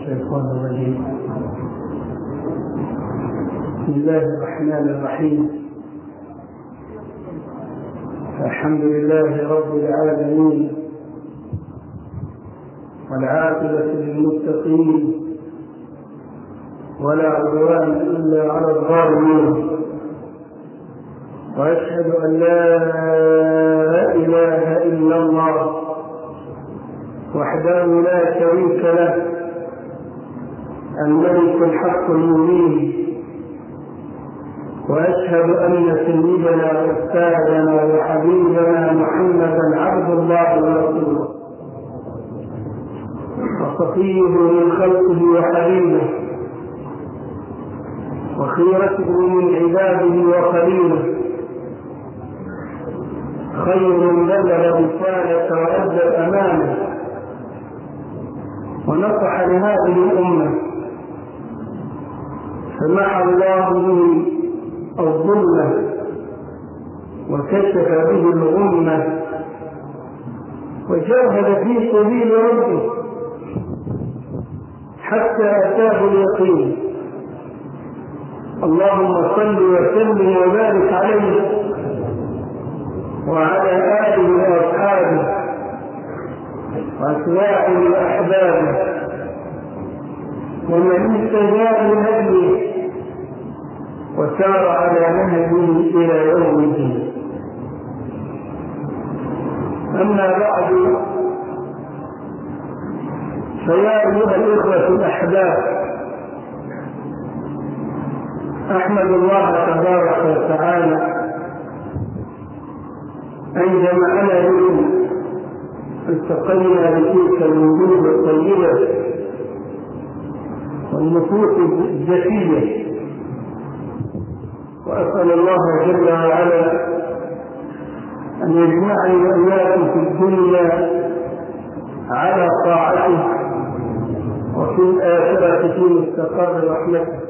الشيطان الرجيم. بسم الله الرحمن الرحيم. الحمد لله رب العالمين، والعاقبة للمتقين، ولا عدوان إلا على الظالمين، وأشهد أن لا إله إلا الله وحده لا شريك له، الملك الحق المبين، وأشهد أن سيدنا وأستاذنا وحبيبنا محمدا عبد الله ورسوله وصفيه من خلقه وحبيبه وخيرته من عباده وخليله، خير بلغ رسالة وأدى الأمانة ونصح لهذه الأمة، فمحى الله به الظلمة وكشف به الغمة، وجاهد في سبيل ربه حتى أتاه اليقين. اللهم صل وسلم وبارك عليه وعلى آله وأصحابه وأتباعه وأحبابه ومن اهتدى بهديه وسار على نهجه إلى يوم الدين. أما بعد، فيا أيها الإخوة الأحباب، أحمد الله تبارك وتعالى أن جمعنا بكم التقينا بتلك الوجوه الطيبة والنفوس الزكية، وأسأل الله جل وعلا أن يجمعني وإياكم في الدنيا على طاعته وفي الآخرة في مستقر رحمته.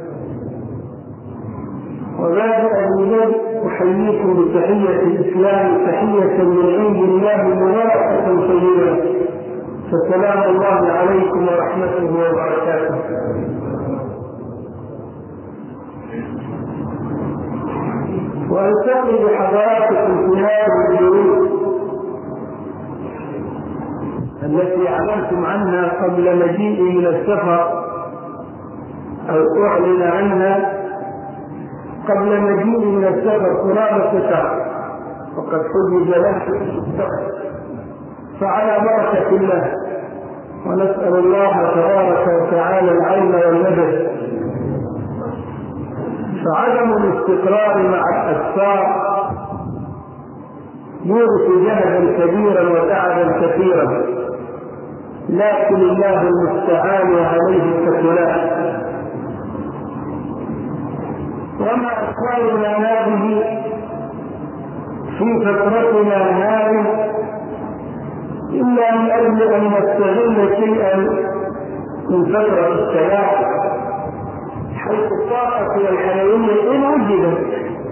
وبعد أن أحييكم بتحية الإسلام، تحية من عند الله مباركة طيبة، فسلام الله عليكم ورحمته وبركاته. وألتقي بحضراتكم في هذه الدروس التي أعلنتم عنها قبل مجيئي من السفر، أو أعلن عنها قبل مجيئي من السفر قرابة شهر، وقد حجز له، فعلى بركة الله، ونسأل الله تبارك وتعالى العلم والمدد. فعدم الاستقرار مع الأسفار يورث جهدا كبيرا وتعبا كثيرا، لكن الله المستعان وعليه التكلان. وما أسفارنا هذه في فترتنا هذه إلا من أجل أن نستغل شيئا من فترة الشباب، حيث الطاقة والحيوية إن وجدت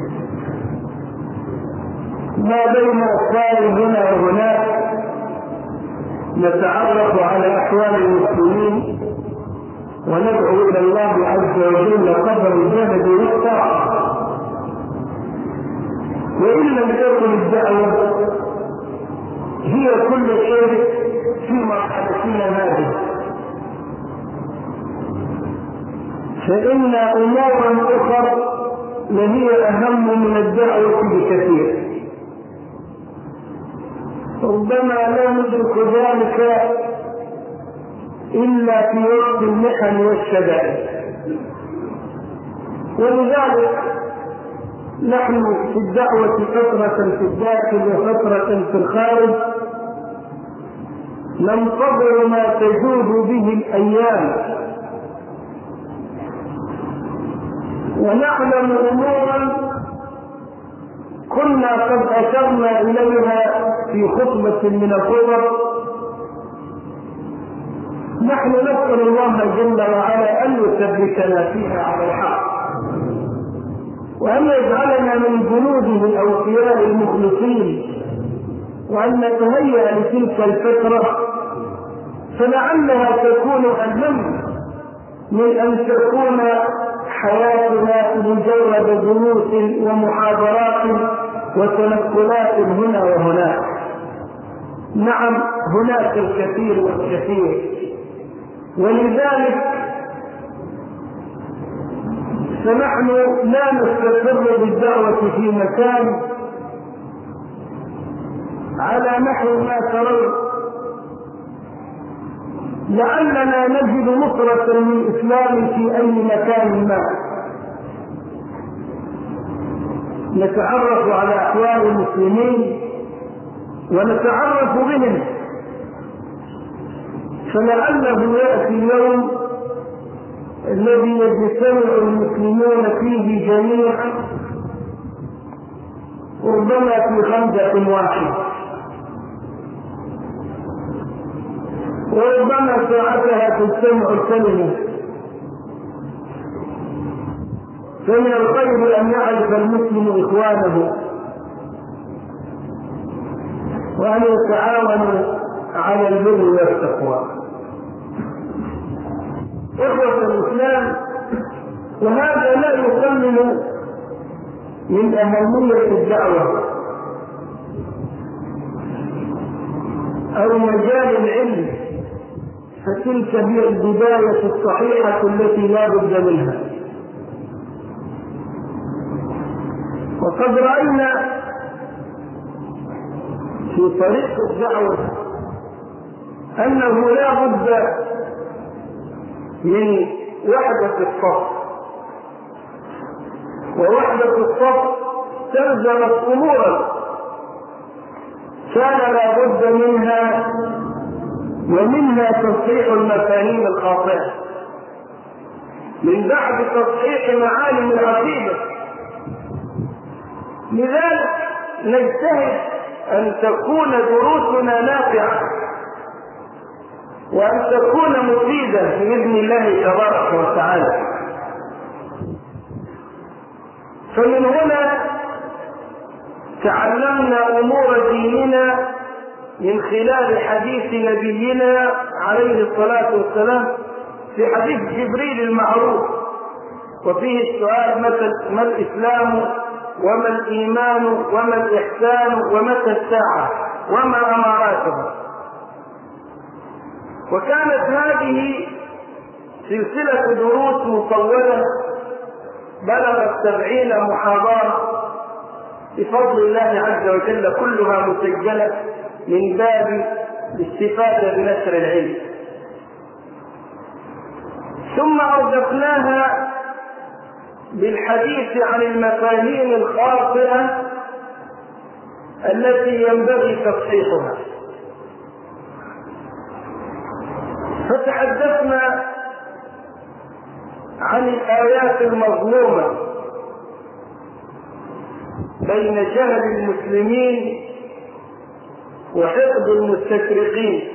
ما بين أسفار هنا وهناك، نتعرف على أحوال المسلمين وندعو إلى الله عز وجل قدر الجهد والطاعة. وإن لم تكن الدعوة هي كل شيء في مرحلتنا هذه، فإن أمورا أخرى لهي أهم من الدعوة بكثير، ربما لا ندرك ذلك إلا في وقت المحن والشدائد. ولذلك نحن في الدعوة فترة في الداخل وفترة في الخارج ننتظر ما تجود به الأيام، ونعلم أمورا كنا قد أشرنا إليها في خطبة من الخطب. نحن نسأل الله جل وعلا أن يثبتنا فيها على الحق، وأن يجعلنا من جنوده الأوفياء المخلصين، وأن نتهيأ لتلك الفترة فلعلها تكون أهم من أن تكون حياتنا مجرد دروس ومحاضرات وتنقلات هنا وهناك. نعم هناك الكثير والكثير، ولذلك فنحن لا نستقر بالدعوة في مكان على نحو ما ترون، لعلنا نجد نصرة للإسلام في أي مكان ما، نتعرف على أحوال المسلمين ونتعرف بهم، فلعله يأتي اليوم الذي يجتمع المسلمون فيه جميعا ربما في خندق واحد، وربما ساعتها تجتمع الكلمة. فمن الخير أن يعرف المسلم إخوانه وأن يتعاونوا على البر والتقوى. إخوة الإسلام، وهذا لا يقلل من أهمية الدعوة أو مجال العلم، فتلك هي البداية الصحيحة التي لا بد منها. وقد رأينا في طريق الدعوة أنه لا بد من وحدة الصف، ووحدة الصف تلزمت أمورا كان لا بد منها، ومنها تصحيح المفاهيم الخاطئة من بعد تصحيح معالم العقيدة. لذلك نجتهد أن تكون دروسنا نافعة وأن تكون مفيدة بإذن الله تبارك وتعالى. فمن هنا تعلمنا أمور ديننا من خلال حديث نبينا عليه الصلاة والسلام في حديث جبريل المعروف، وفيه السؤال ما الإسلام وما الإيمان وما الإحسان ومتى الساعة وما أماراتها. وكانت هذه سلسلة دروس مطولة بلغت 70 محاضرة بفضل الله عز وجل، كلها مسجلة من باب الاستفادة بنشر العلم. ثم أردفناها بالحديث عن المفاهيم الخاطئة التي ينبغي تصحيحها، فتحدثنا عن الآيات المظلومة بين جهل المسلمين وحقد المستشرقين،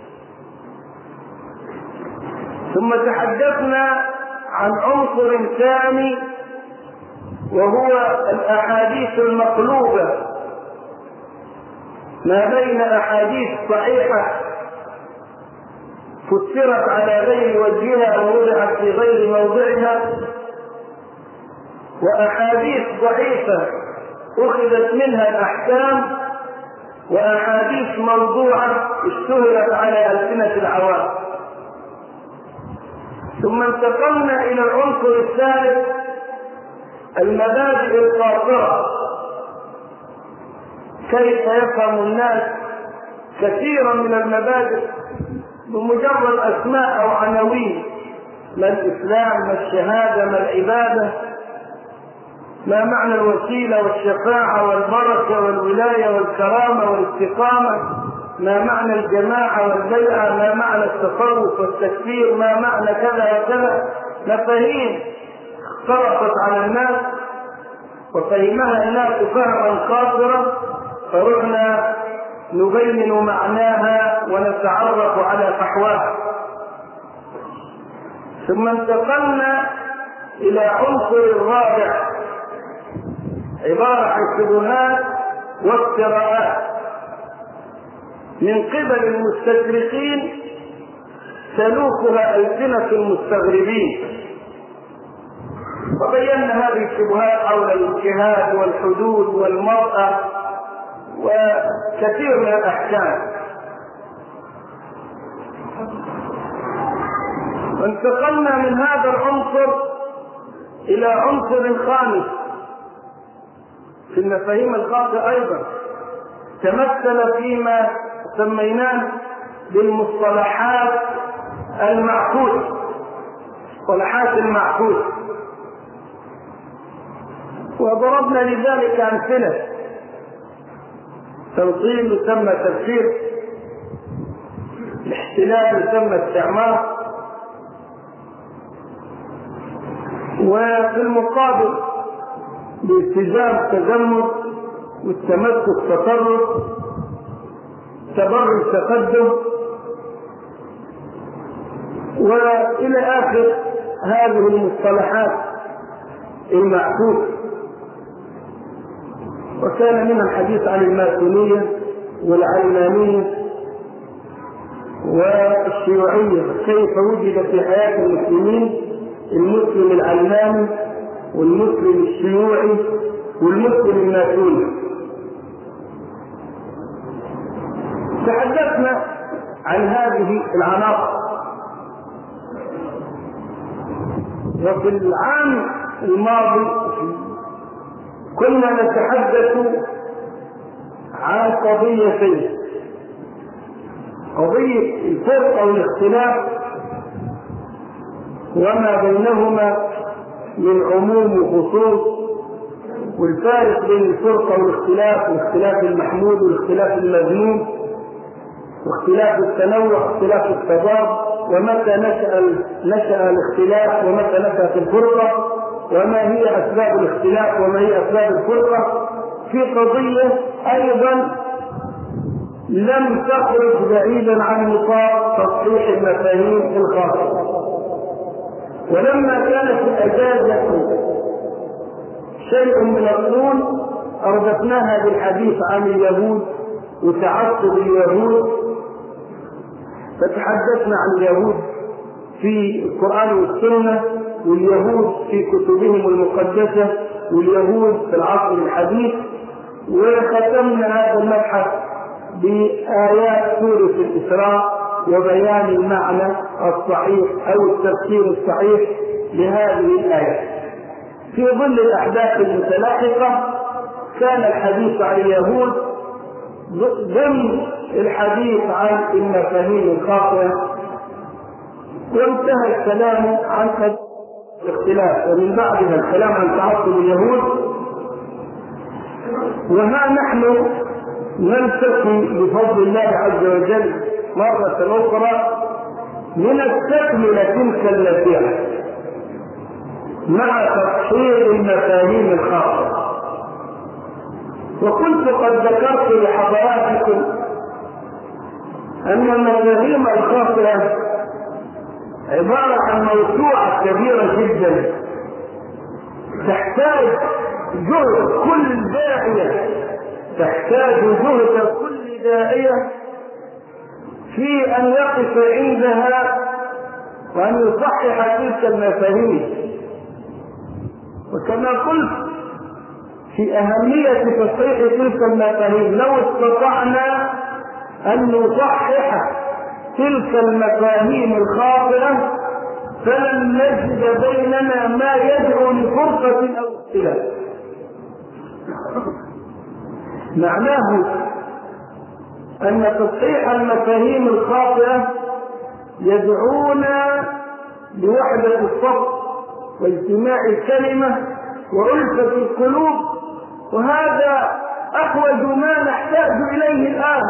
ثم تحدثنا عن عنصر ثاني وهو الأحاديث المقلوبة، ما بين أحاديث صحيحة فسرت على غير وجهها ووضعت في غير موضعها، وأحاديث ضعيفة أخذت منها الأحكام، وأحاديث موضوعة اشتهرت على ألسنة العوام. ثم انتقلنا إلى العنصر الثالث، المبادئ القاصرة، كيف يفهم الناس كثيرا من المبادئ بمجرد أسماء أو عناوين: ما الإسلام، ما الشهادة، ما العبادة، ما معنى الوسيلة والشفاعة والبركة والولاية والكرامة والاستقامة، ما معنى الجماعة والبيعة، ما معنى التصوف والتكفير، ما معنى كذا وكذا. مفاهيم اختلطت على الناس وفهمها الناس فهما قاصرا، فرحنا نبين معناها ونتعرف على فحواها. ثم انتقلنا إلى عنصر الرابع، عبارة عن شبهات وافتراءات من قبل المستشرقين سلوكها ألسنة المستغربين، وبينا هذه الشبهات حول الجهاد والحدود والمرأة وكثير من الأحكام. وانتقلنا من هذا العنصر إلى عنصر خامس في المفاهيم الخاطئة أيضا، تمثل فيما سميناه بالمصطلحات المعكوسة. مصطلحات المعكوسة، وضربنا لذلك أمثلة. تنصيب يسمى تفسير، الاحتلال يسمى استعمار، وفي المقابل الالتزام تزمت، والتمسك تطرف، تبرج تقدم، والى اخر هذه المصطلحات المعكوسه. وكان من الحديث عن الماسونيه والعلمانيه والشيوعيه، كيف وجد في حياه المسلمين المسلم العلماني والمسلم الشيوعي والمسلم الماسوني. تحدثنا عن هذه العناصر، وفي العام الماضي كنا نتحدث عن قضيتين: قضية الفرقة والاختلاف وما بينهما من عموم وخصوص، والفارق بين الفرقة والاختلاف، والاختلاف المحمود والاختلاف المذموم، واختلاف التنوع واختلاف التضاد، ومتى نشأ الاختلاف ومتى نشأت الفرقة، وما هي أسباب الاختلاف وما هي أسباب الفرقة. في قضية أيضا لم تخرج بعيدا عن نطاق تصحيح المفاهيم الخاطئة، ولما كانت الأجازة شيء من الطول أردفناها بالحديث عن اليهود وتعصب اليهود، فتحدثنا عن اليهود في القرآن والسنة، واليهود في كتبهم المقدسة، واليهود في العصر الحديث. وختمنا هذا المبحث بآيات سورة الإسراء وبيان المعنى الصحيح أو التفسير الصحيح لهذه الآية. في ظل الأحداث المتلاحقة كان الحديث عن اليهود ضمن الحديث عن المفاهيم الخاطئة، وانتهى الكلام عن الاختلاف، ومن بعدها الكلام عن تعصب اليهود. وها نحن نلتقي بفضل الله عز وجل مرة أخرى لنستكمل تلك المسيرة مع تصحيح المفاهيم الخاطئة. وكنت قد ذكرت لحضراتكم أن المفاهيم الخاطئة عبارة عن موسوعة كبيرة جدا، تحتاج جهد كل داعية، تحتاج جهد كل داعية في أن يقف عندها وأن يصحح تلك المفاهيم. وكما قلت في أهمية تصحيح تلك المفاهيم، لو استطعنا أن نصحح تلك المفاهيم الخاطئة فلن نجد بيننا ما يدعو لفرقة أو اختلاف. معناه أن تصحيح المفاهيم الخاطئة يدعونا لوحدة الصف واجتماع الكلمة وألفة القلوب، وهذا أحوج ما نحتاج إليه الآن.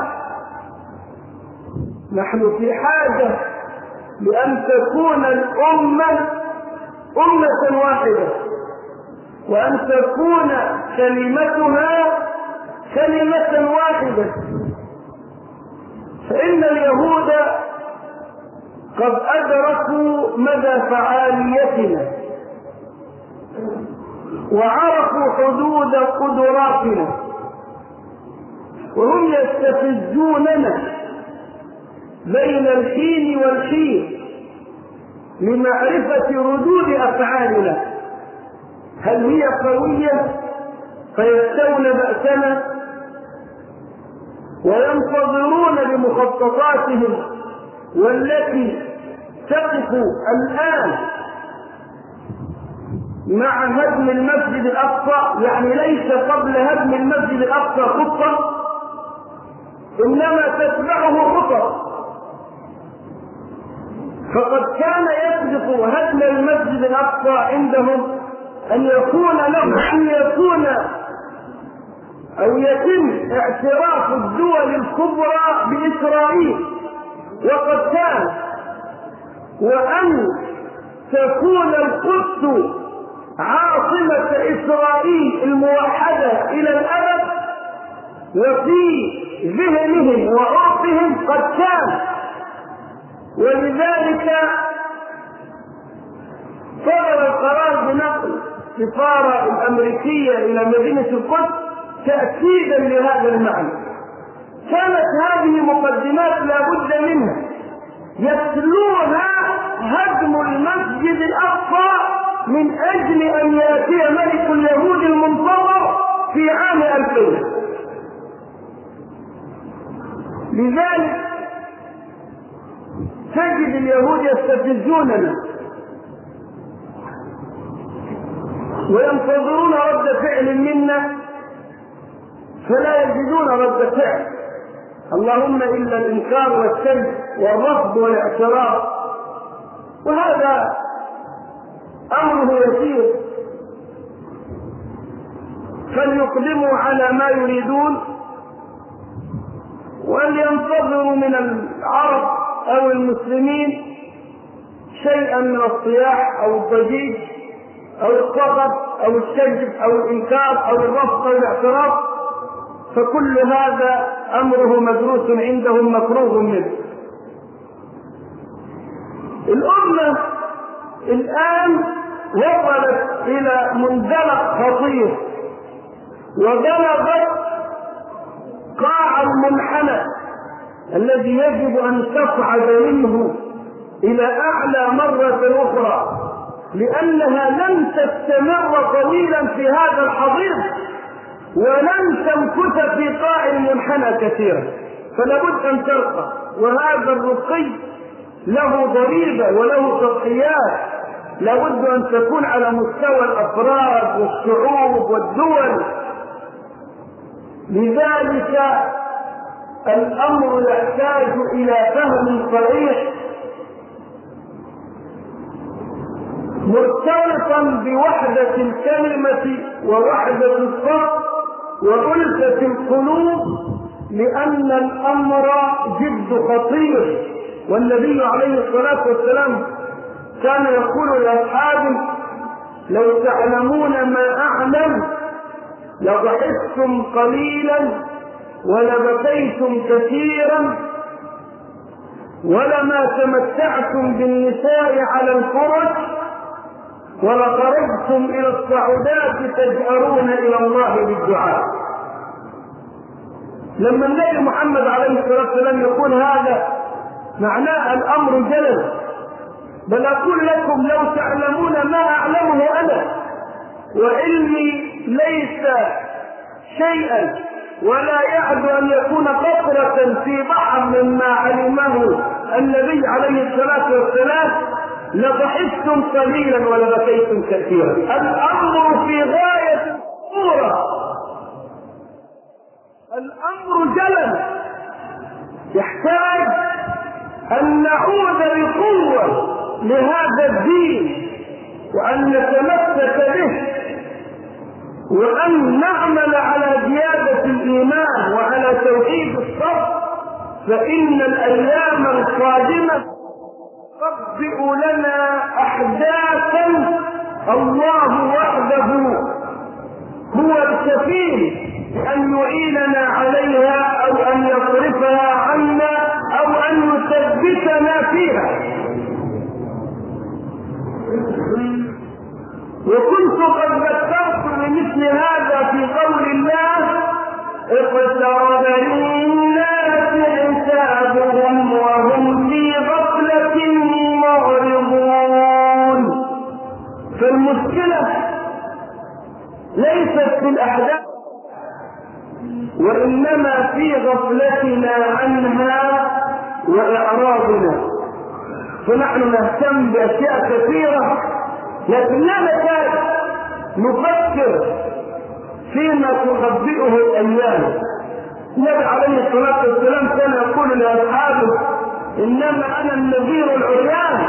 نحن في حاجة لأن تكون الأمة أمة واحدة، وأن تكون كلمتها كلمة واحدة. فإن اليهود قد أدركوا مدى فعاليتنا وعرفوا حدود قدراتنا، وهم يستفزوننا بين الحين والحين لمعرفة ردود أفعالنا، هل هي قوية فيستون بأسنا وينتظرون بمخططاتهم والتي تقف الآن مع هدم المسجد الأقصى، يعني ليس قبل هدم المسجد الأقصى خطة، إنما تتبعه خطط. فقد كان يسبق هدم المسجد الأقصى عندهم أن يكون أو يتم اعتراف الدول الكبرى بإسرائيل، وقد كان، وأن تكون القدس عاصمة إسرائيل الموحدة إلى الأبد، وفي ذهنهم وعرفهم قد كان. ولذلك صدر القرار بنقل السفارة الأمريكية إلى مدينة القدس تأكيدا لهذا المعنى. كانت هذه مقدمات لا بد منها يتلوها هدم المسجد الأقصى من أجل أن يأتي ملك اليهود المنتظر في عام 2000. لذلك تجد اليهود يستفزوننا وينتظرون رد فعل منا فلا يجدون رد فعل، اللهم إلا الإنكار والسلب والرفض والاعتراض، وهذا أمره يسير. فليقدموا على ما يريدون ولينتظروا من العرب أو المسلمين شيئا من الصياح أو الضجيج أو الصخب أو الشجب أو الإنكار أو الرفض أو الاعتراض، فكل هذا أمره مدروس عندهم مفروغ منه. الأمة الآن وصلت إلى منزلق خطير وبلغت قاع المنحنى الذي يجب أن تصعد منه إلى أعلى مرة أخرى، لأنها لن تستمر طويلا في هذا الحضيض ولن تمكث في قاع المنحنى كثيرا، فلا بد أن ترقى. وهذا الرقي له ضريبة وله تضحيات، لا بد أن تكون على مستوى الأفراد والشعوب والدول. لذلك الأمر يحتاج إلى فهم صحيح مرتبطا بوحدة الكلمة ووحدة الصف وألفة القلوب، لأن الأمر جد خطير. والنبي عليه الصلاة والسلام كان يقول لأصحابه: لو تعلمون ما أعلم لضحكتم قليلا ولبكيتم كثيرا ولما تمتعتم بالنساء على الفرش ولخرجتم إلى الصعودات تجأرون إلى الله بالدعاء. لما النبي محمد عليه الصلاة والسلام يقول هذا معناه الأمر جلل. بل أقول لكم لو تعلمون ما أعلمه أنا، وعلمي ليس شيئا ولا يعد أن يكون قطرة في بحر مما علمه النبي عليه الصلاة والسلام، لضحكتم قليلا ولبكيتم كثيرا. الأمر في غاية الخطورة، الأمر جلل، يحتاج أن نعود بقوة لهذا الدين وأن نتمسك به وأن نعمل على زيادة الإيمان وعلى توحيد الصف، فإن الأيام القادمة تبدئ لنا أحداثا الله وحده هو الكفيل أن يعيننا عليها أو أن يصرفها عنا أو أن يثبتنا فيها. وكنت قد ذكرت بمثل هذا في قول الله: اقترب للناس حسابهم وهم في غفلة معرضون. المشكلة ليست في الأحداث وإنما في غفلتنا عنها وإعراضنا، فنحن نهتم بأشياء كثيرة لكن لا نكاد نفكر فيما تخبئه الأيام. النبي عليه الصلاة والسلام كان يقول لأصحابه إنما أنا النذير العريان،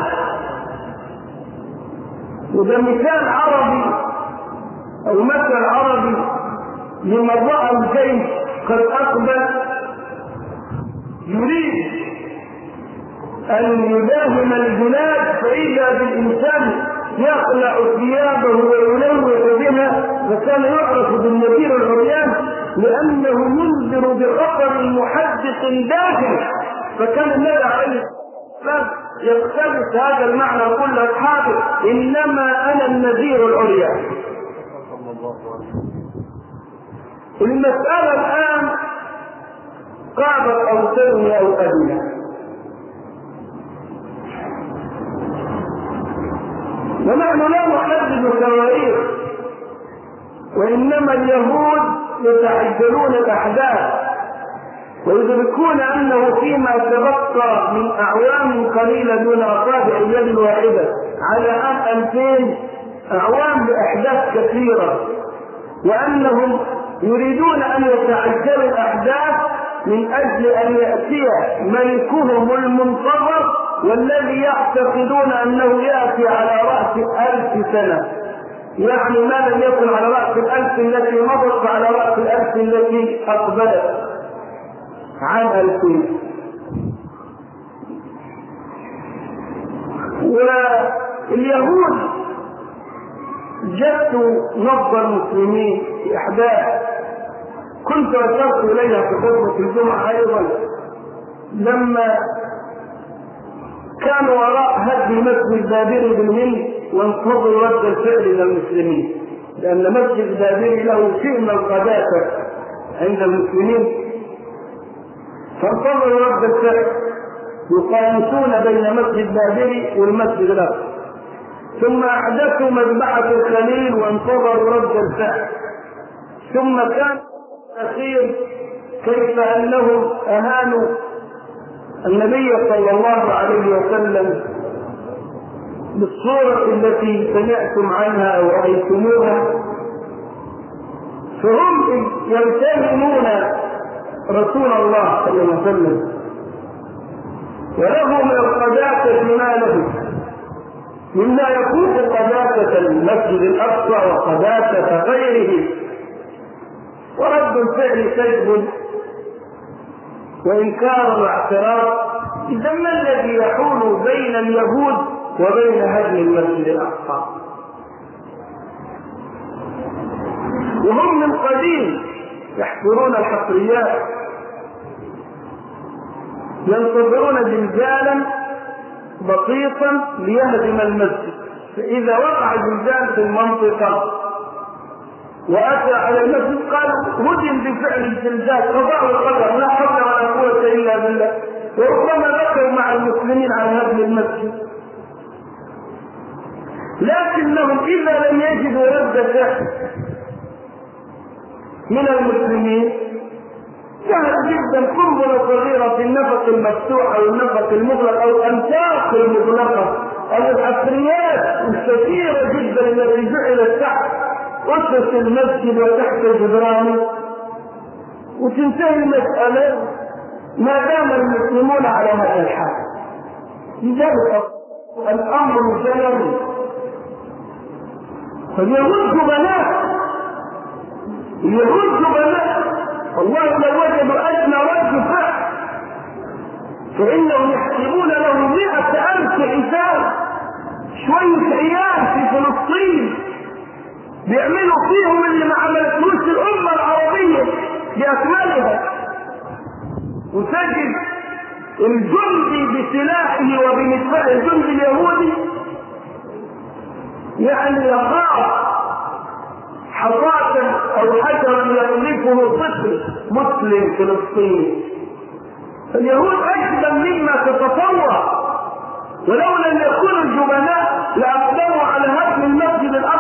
وده مثال عربي أو مثل عربي لمن رأى الجيش قد أقبل يريد أن يداهم الجناد فإذا بالإنسان يخلع ثيابه ويلوث بها، فكان يعرف بالنذير العريان لأنه ينذر بخطر محدث داخل. فكان النبي عليه الصلاة يقتبس هذا المعنى ويقول لأصحابه إنما أنا النذير العريان. المسألة الآن قاعدة أوسني أو أدنى، ونحن لا نحدد تواريخ، وإنما اليهود يتعجلون الأحداث ويدركون أنه فيما تبقى من أعوام قليلة دون أصابع اليد الواحدة على عام 2000 أعوام بأحداث كثيرة، وأنهم يريدون أن يتعجلوا الأحداث من أجل أن يأتي ملكهم المنتظر والذي يعتقدون أنه يأتي على رأس 1000 سنة، يعني ما لم يكن على رأس 1000 التي مضت فعلى رأس 1000 التي أقبلت عام 2000. واليهود جدوا نبض المسلمين في أحداث كنت أشرت إليها في خطبة الجمعة أيضا، لما كانوا وراء هدم مسجد بابري بالهند وانتظروا رد الفعل من المسلمين، لأن مسجد بابري له شيء من القداسة عند المسلمين، فانتظروا رد الفعل يقايسون بين مسجد بابري والمسجد الأقصى، ثم أحدثوا مذبحة الخليل وانتظروا رد الفعل، ثم كان الأخير كيف أنهم أهانوا النبي صلى الله عليه وسلم بالصورة التي سمعتم عنها أو رأيتموها، فهم يمتهنون رسول الله صلى الله عليه وسلم وله من القداسة ما له مما يكون قداسة المسجد الأقصى وقداسة غيره، ورد الفعل كذب وإنكار واعتراض. إذا ما الذي يحول بين اليهود وبين هدم المسجد الأقصى؟ وهم من قديم يحفرون الحفريات ينتظرون زلزالا بسيطا ليهدم المسجد، فإذا وقع زلزال في المنطقة وأتى على المسجد قالوا هدم بفعل الزلزال، قضاء القدر لا حول ولا قوة إلا بالله، وربما بكوا مع المسلمين على هدم المسجد. لكنهم إذا لم يجدوا رد فعل من المسلمين سهل جدا قنبلة صغيرة في النفق المفتوح أو النفق المغلق أو الأنفاق المغلقة أو الحفريات الكثيرة جدا التي جعلت تحت أسس المسجد وتحت جدرانه وتنتهي المسألة ما دام المسلمون على هذا الحال. لذلك الأمر جلل، فاليهود جبناء، اليهود جبناء، والله لو وجدوا أدنى رد فعل فإنهم يحسبون له 100,000 حساب، شوية عيال في فلسطين بيعملوا فيهم اللي ما عملتوش الأمة العربية بأكملها، وتجد الجندي بسلاحه وبمدفعه الجندي اليهودي يعني يخاف حصاة أو حجرا يقذفه طفل مسلم فلسطيني. اليهود أجبن مما تتصور، ولو لم يكونوا الجبناء لأقدموا على هدم المسجد الأقصى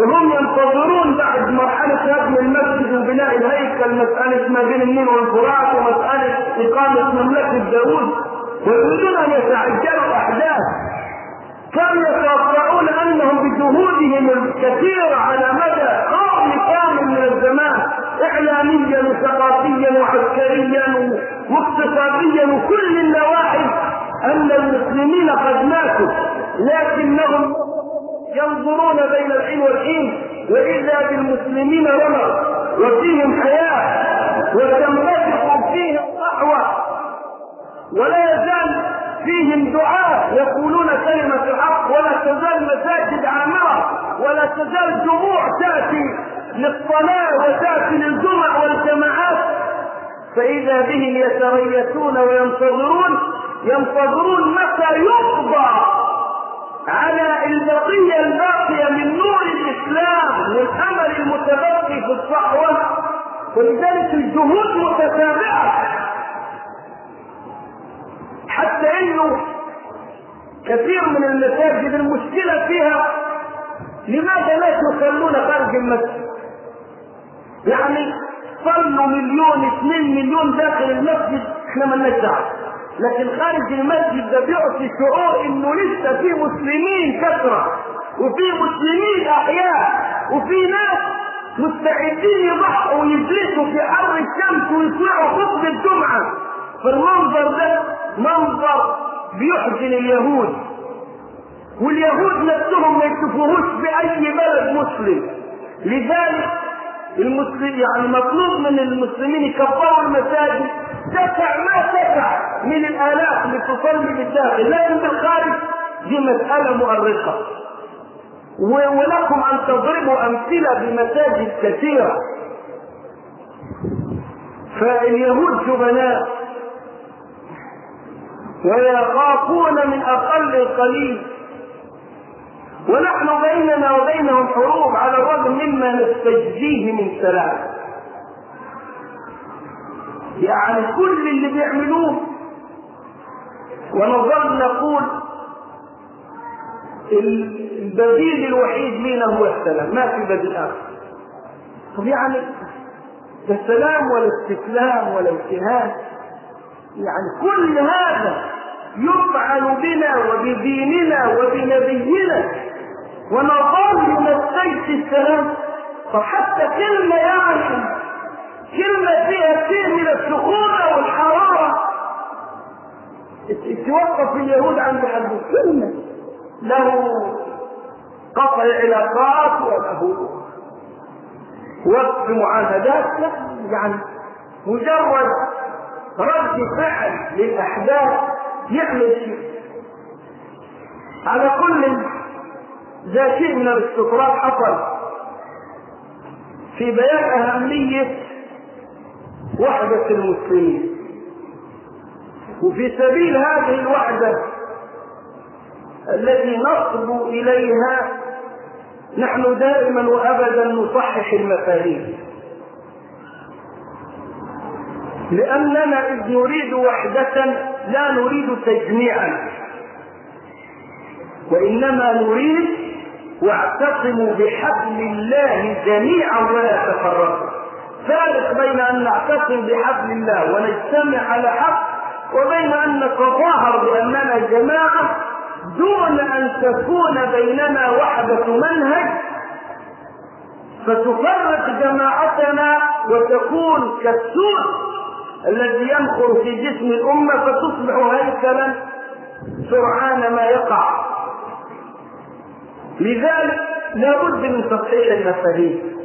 وهم ينتظرون بعد مرحلة هدم المسجد وبناء الهيكل مسألة ما بين النيل والفرات ومسألة إقامة مملكة داوود، ويريدون أن يتعجلوا الأحداث. كانوا يتوقعون أنهم بجهودهم الكثيرة على مدى قرن كامل من الزمان إعلاميا وثقافيا وعسكريا واقتصاديا وكل النواحي أن المسلمين قد ماتوا، لكنهم ينظرون بين الحين والحين وإذا بالمسلمين رمى وفيهم حياة وتنبثق فيهم صحوة، ولا يزال فيهم دعاء يقولون كلمة الحق، ولا تزال مساجد عامرة، ولا تزال جموع تأتي للصلاة وتأتي للجمع والجماعات. فإذا بهم يتريثون وينتظرون متى يقضى على البقية الباقية من نور الإسلام والأمل المتبقي في الصحوة. ولذلك الجهود متتابعة، حتى إنه كثير من المساجد المشكلة فيها لماذا لا تصلون خارج المسجد؟ يعني صلوا 1 2 مليون داخل المسجد احنا ما لناش دعوة، لكن خارج المسجد ده بيعطي شعور انه لسه في مسلمين كثرة وفي مسلمين احياء وفي ناس مستعدين يضحوا ويجلسوا في حر الشمس ويسمعوا خطبة الجمعة. فالمنظر ده منظر بيحزن اليهود، واليهود نفسهم ما يشوفوهوش بأي بلد مسلم. لذلك المسلم يعني مطلوب من المسلمين يكبروا المساجد تسع ما تسع من الآلاف اللي تصلي بالداخل، لكن بالخارج دي مسألة مؤرقة. ولكم أن تضربوا أمثلة بمساجد كثيرة. فاليهود جبناء ويخافون من أقل القليل، ونحن بيننا وبينهم حروب على الرغم مما نستجزيه من سلام. يعني كل اللي بيعملوه ونظل نقول البديل الوحيد لنا هو السلام، ما في بديل آخر. طب يعني لا السلام ولا استسلام ولا امتهان، يعني كل هذا يفعل بنا وبديننا وبنبينا ونظل نستجزي السلام. فحتى كلمة يعني كلمة فيها كثير من السخونة والحرارة توقف اليهود عند حد كلمة، له قطع علاقات وله وقف معاهدات، يعني مجرد رد فعل للأحداث يعمل شيء. على كل ذا شيء من الاستطراد حصل في بيان أهمية وحدة المسلمين، وفي سبيل هذه الوحدة التي نصب إليها نحن دائما وأبدا نصحح المفاهيم، لأننا إذ نريد وحدة لا نريد تجميعا، وإنما نريد واعتصموا بحبل الله جميعا ولا تفرقوا. فارق بين أن نعتصم بحبل الله ونجتمع على حق، وبين أن نتظاهر بأننا جماعة دون أن تكون بيننا وحدة منهج فتفرق جماعتنا وتكون كالسوس الذي ينخر في جسم الأمة فتصبح هيكلا سرعان ما يقع. لذلك لا بد من تصحيح المفاهيم،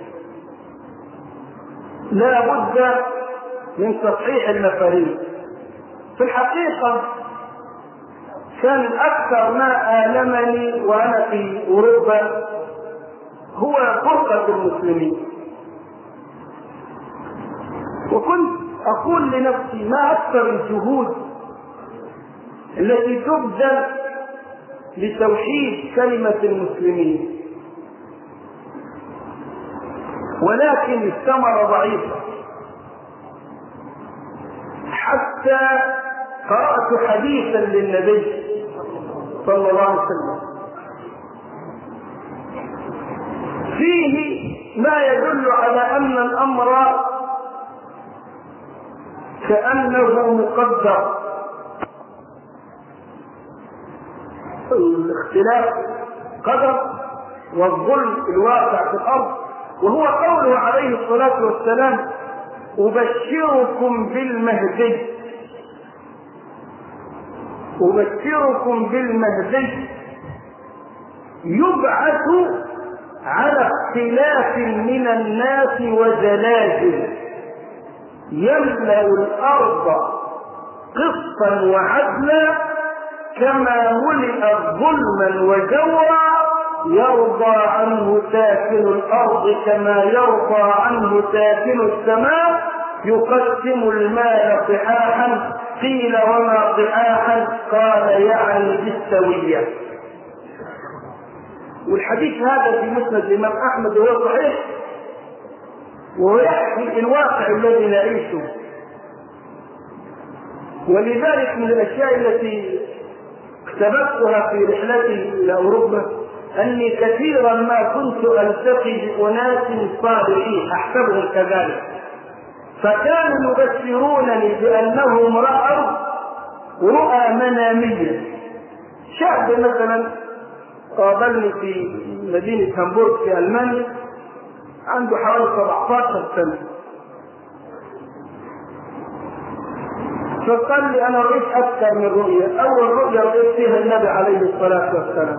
لا بد من تصحيح المفاهيم. في الحقيقة كان أكثر ما آلمني وأنا في أوروبا هو فرقة المسلمين، وكنت أقول لنفسي ما أكثر الجهود التي تبذل لتوحيد كلمة المسلمين، ولكن الثمرة ضعيفة. حتى قرأت حديثا للنبي صلى الله عليه وسلم فيه ما يدل على أن الأمر كأنه مقدر. الاختلاف قدر والظلم الواقع في الأرض، وهو قوله عليه الصلاة والسلام: أبشركم بالمهدي يبعث على اختلاف من الناس وزلازل، يملأ الأرض قسطا وعدلا كما ملئت ظلما وجورا، يرضى عنه ساكن الأرض كما يرضى عنه ساكن السماء، يقسم المال صحاحا. قيل: وما صحاحا؟ قال: يعني بالسوية. والحديث هذا في مسند الإمام أحمد وهو صحيح، ويحكي الواقع الذي نعيشه. ولذلك من الأشياء التي اكتبتها في رحلتي إلى أوروبا أني كثيرا ما كنت ألتقي بأناس صالحين أحسبهم كذلك، فكانوا يبشرونني بأنهم رأوا رؤى منامية. شاب مثلا قابلني في مدينة هامبورغ في ألمانيا، عنده حوالي 17 سنة، فقال لي: أنا رأيت أكثر من رؤية. أول رؤية رأيت فيها النبي عليه الصلاة والسلام،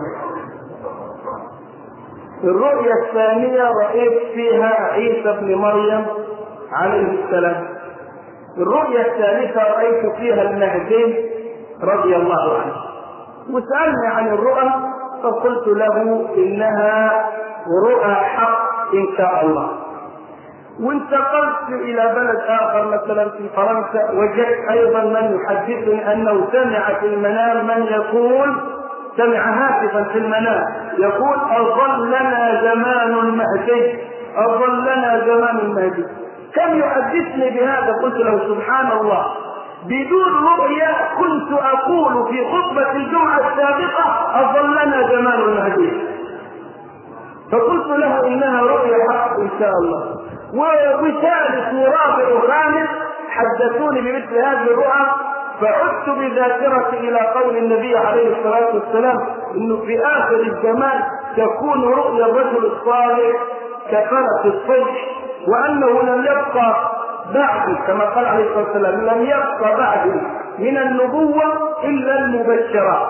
الرؤية الثانية رأيت فيها عيسى بن مريم عليه السلام، الرؤية الثالثة رأيت فيها المهدي رضي الله عنه. وسألني عن الرؤى فقلت له: إنها رؤى حق إن شاء الله. وانتقلت إلى بلد آخر مثلا في فرنسا، وجدت أيضا من يحدثني أنه سمع في المنام من يقول، سمع هاتفا في المنام يقول: أظلنا زمان المهدي، أظلنا زمان المهدي. كم يحدثني بهذا؟ قلت له: سبحان الله، بدون رؤيا كنت أقول في خطبة الجمعة السابقة: أظلنا زمان المهدي. فقلت له: إنها رؤيا حق إن شاء الله. وثالث ورابع وخامس حدثوني بمثل هذه الرؤى، فعدت بذاكرتي إلى قول النبي عليه الصلاة والسلام: إنه في آخر الزمان تكون رؤيا الرجل الصالح كفلق الصبح، وأنه لم يبقى بعد، كما قال عليه الصلاة والسلام: لم يبقى بعد من النبوة إلا المبشرات.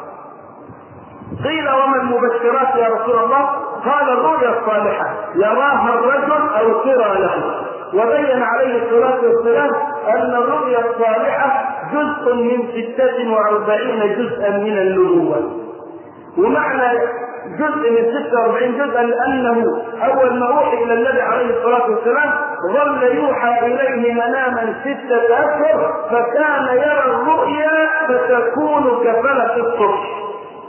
قيل: وما المبشرات يا رسول الله؟ قال: الرؤيا الصالحة يراها الرجل أو ترى له. وبين عليه الصلاة والسلام أن الرؤيا الصالحة جزء من 46 جزءا من النبوة. ومعنى جزء من 46 جزءا لأنه أول ما أوحي إلى النبي عليه الصلاة والسلام ظل يوحى إليه مناما 6 أشهر، فكان يرى الرؤيا فتكون كفلق الصبح.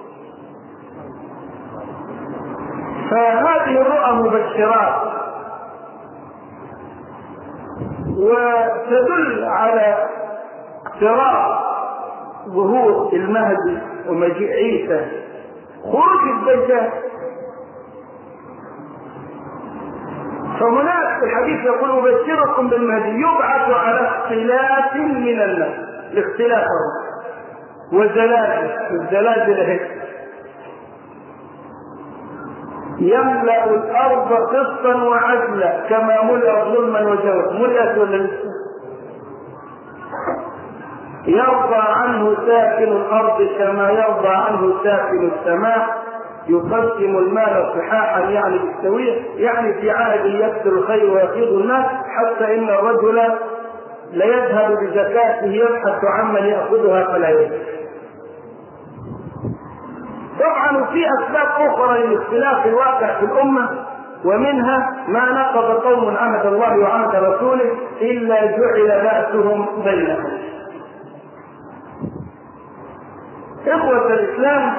فهذه الرؤى مبشرات، وتدل على اقتراب ظهور المهدي ومجيء عيسى، خروج الدجال. فهناك الحديث يقول: أبشركم بالمهدي يبعث على اختلاف من الناس، الاختلاف وزلازل، الزلازل يملأ الأرض قسطا وعدلا كما ملئت ظلما وجورا. ملئت ولا لسه؟ يرضى عنه ساكن الأرض كما يرضى عنه ساكن السماء، يقسم المال صحاحا يعني بالسوية، يعني في عهد يكثر الخير ويفيض الناس، حتى إن الرجل ليذهب بزكاته يبحث عمن يأخذها فلا يجد. طبعا في أسباب أخرى لاختلاف الواقع في الأمة، ومنها ما نقض قوم عهد الله وعهد رسوله إلا جعل بأسهم بينهم. إخوة الإسلام،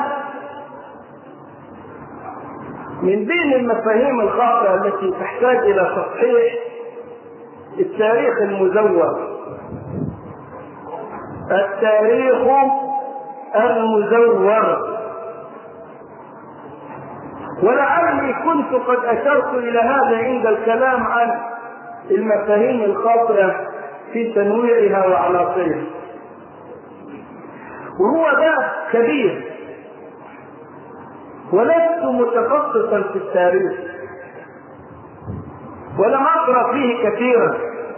من بين المفاهيم الخاطئة التي تحتاج إلى تصحيح التاريخ المزور. التاريخ المزور ولعلي كنت قد أشرت إلى هذا عند الكلام عن المفاهيم الخاطئة في تنويعها وعناصرها، وهو باب كبير ولست متخصصا في التاريخ ولم أقرأ فيه كثيرا،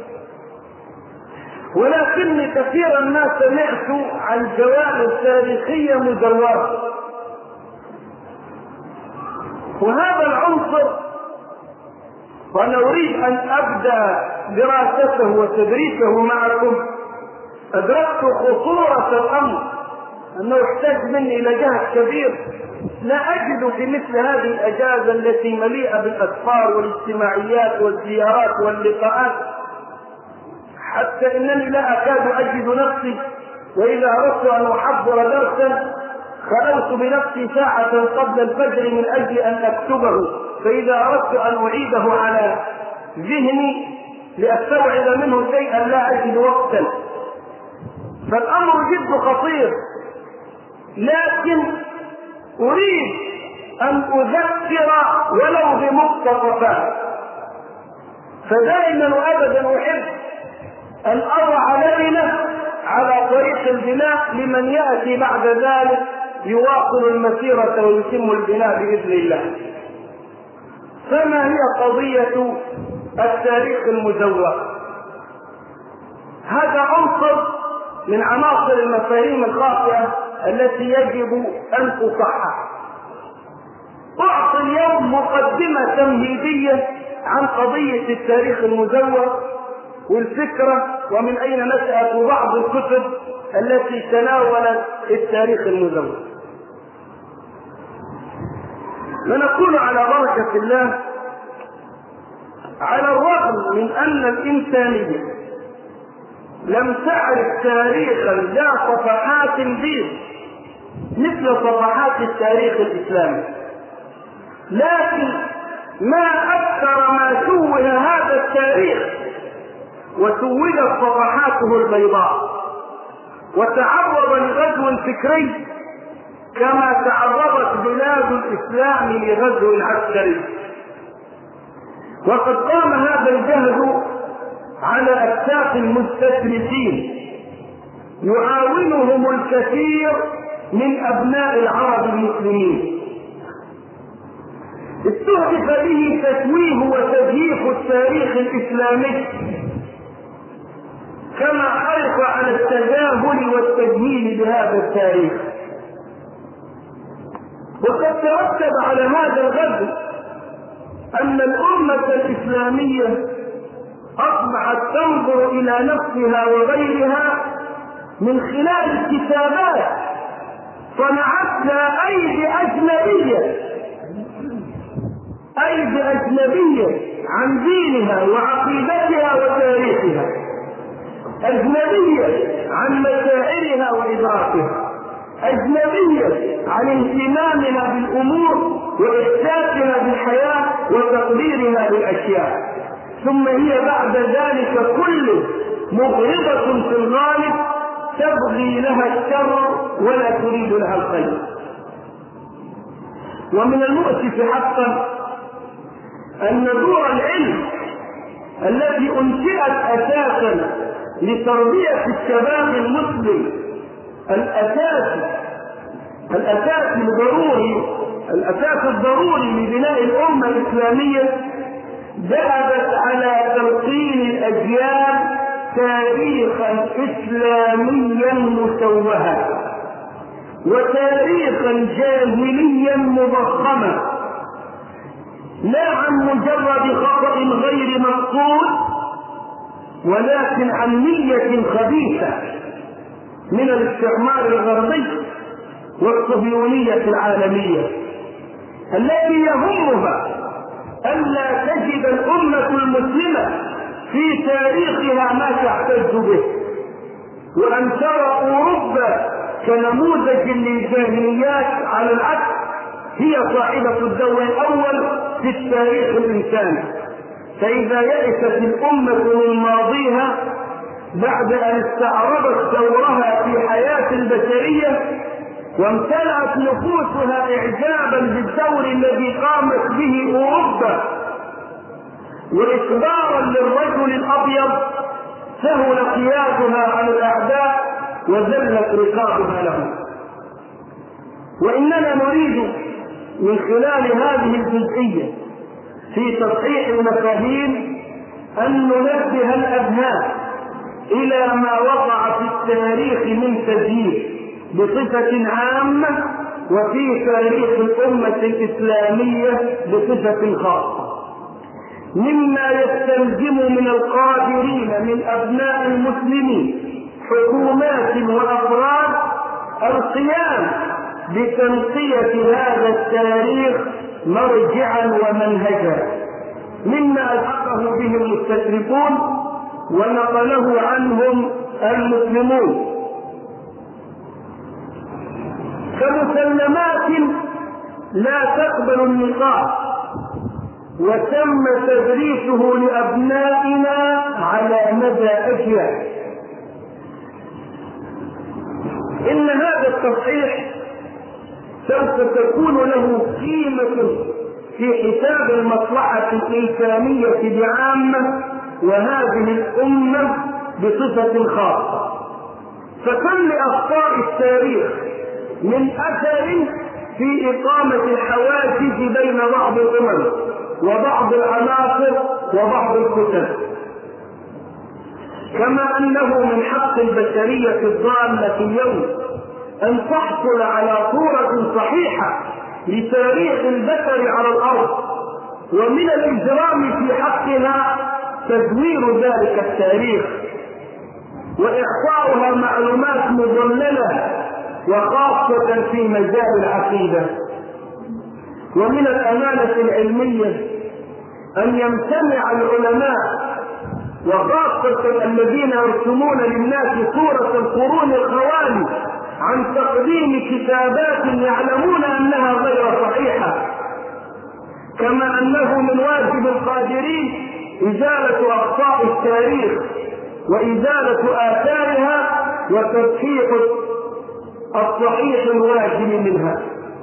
ولكني كثيرا ما سمعت عن جوانب تاريخية مزورة، وهذا العنصر وأنا أريد أن أبدأ دراسته وتدريسه معكم أدركت خطورة الأمر أنه يحتاج مني إلى جهد كبير لا أجد في مثل هذه الأجازة التي مليئة بالأسفار والاجتماعيات والزيارات واللقاءات، حتى إنني لا أكاد أجد نفسي وإذا أردت أن أحضر درسا خلوت بنفسي ساعة قبل الفجر من أجل أن أكتبه، فإذا أردت أن أعيده على ذهني لأستوعب منه شيئا لا أجد وقتا. فالأمر جد خطير، لكن أريد أن أذكر ولو بمقتطفات، فدائما وأبدا أحب أن أضع لبنة على طريق البناء لمن يأتي بعد ذلك يواصل المسيرة ويتم البناء بإذن الله. فما هي قضية التاريخ المزور؟ هذا عنصر من عناصر المفاهيم الخاطئة التي يجب أن تصحح. أعطي اليوم مقدمة تمهيدية عن قضية التاريخ المزور والفكرة ومن أين نشأت بعض الكتب التي تناولت التاريخ المزور. ونقول على بركة الله على الرغم من أن الإنسانية لم تعرف تاريخا ذا صفحات بيض مثل صفحات التاريخ الإسلامي، لكن ما أكثر ما سوه هذا التاريخ وسودت صفحاته البيضاء وتعرض لغزو فكري كما تعرضت بلاد الإسلام لغزو عسكري. وقد قام هذا الجهد على أكتاف المستشرقين يعاونهم الكثير من أبناء العرب المسلمين. استهدف به تتويه وتزييف التاريخ الإسلامي كما حرص على التجاهل والتجميل بهذا التاريخ. وقد ترتب على هذا الغزو أن الأمة الإسلامية أصبحت تنظر إلى نفسها وغيرها من خلال كتابات صنعتها أيدي أجنبية عن دينها وعقيدتها وتاريخها، أجنبية عن مشاعرها وإدراكها، أجنبية عن اهتمامها بالأمور وإحساسها بالحياة وتقديرها للأشياء، ثم هي بعد ذلك كله مغرضة في الغالب تبغي لها الشر ولا تريد لها الخير. ومن المؤسف حقا أن دور العلم التي أنشئت أساسا لتربية الشباب المسلم الأساس الضروري لبناء الأمة الإسلامية ذهبت على تلقين الأجيال تاريخا إسلاميا مشوها وتاريخا جاهليا مضخما، لا عن مجرد خطأ غير مقصود ولكن عن نية خبيثة من الاستعمار الغربي والصهيونية العالمية التي يهمها ألا تجد الأمة المسلمة في تاريخها ما تحتج به، وأن ترى أوروبا كنموذج للجاهليات على العكس هي صاحبة الدور الأول في التاريخ الإنساني. فإذا يئست الأمة من ماضيها بعد أن استعرضت دورها في حياة البشرية وامتلأت نفوسها إعجابا بالدور الذي قامت به أوروبا، وإخبارا للرجل الأبيض سهل قيادها على الأعداء وذلت رقابها لهم. وإننا نريد من خلال هذه الجزئية في تصحيح المفاهيم أن ننبه الأذهان إلى ما وقع في التاريخ من تزييف بصفة عامة، وفي تاريخ الأمة الإسلامية بصفة خاصة، مما يستلزم من القادرين من أبناء المسلمين حكومات وأفراد القيام بتنقية هذا التاريخ مرجعا ومنهجا، مما ألحقه به المستشرقون ونقله عنهم المسلمون كمسلمات لا تقبل النقاش، وتم تدريسه لأبنائنا على مدى أجيال. إن هذا التصحيح سوف تكون له قيمة في حساب المصلحة الإنسانية بعامة وهذه الأمة بصفة خاصة. فكم لأخطاء التاريخ من أثر في إقامة الحواجز بين بعض الأمم وبعض العناصر وبعض الكتب، كما أنه من حق البشرية الضالة اليوم أن تحصل على صورة صحيحة لتاريخ البشر على الأرض، ومن الإجرام في حقها تزوير ذلك التاريخ وإعطاؤها معلومات مضللة وخاصة في مجال العقيدة. ومن الأمانة العلمية أن يمتنع العلماء وخاصة الذين يرسمون للناس صورة القرون الخوالي عن تقديم كتابات يعلمون أنها غير صحيحة، كما أنه من واجب القادرين إزالة أخطاء التاريخ وإزالة آثارها وتصحيح الصحيح الواجب منها،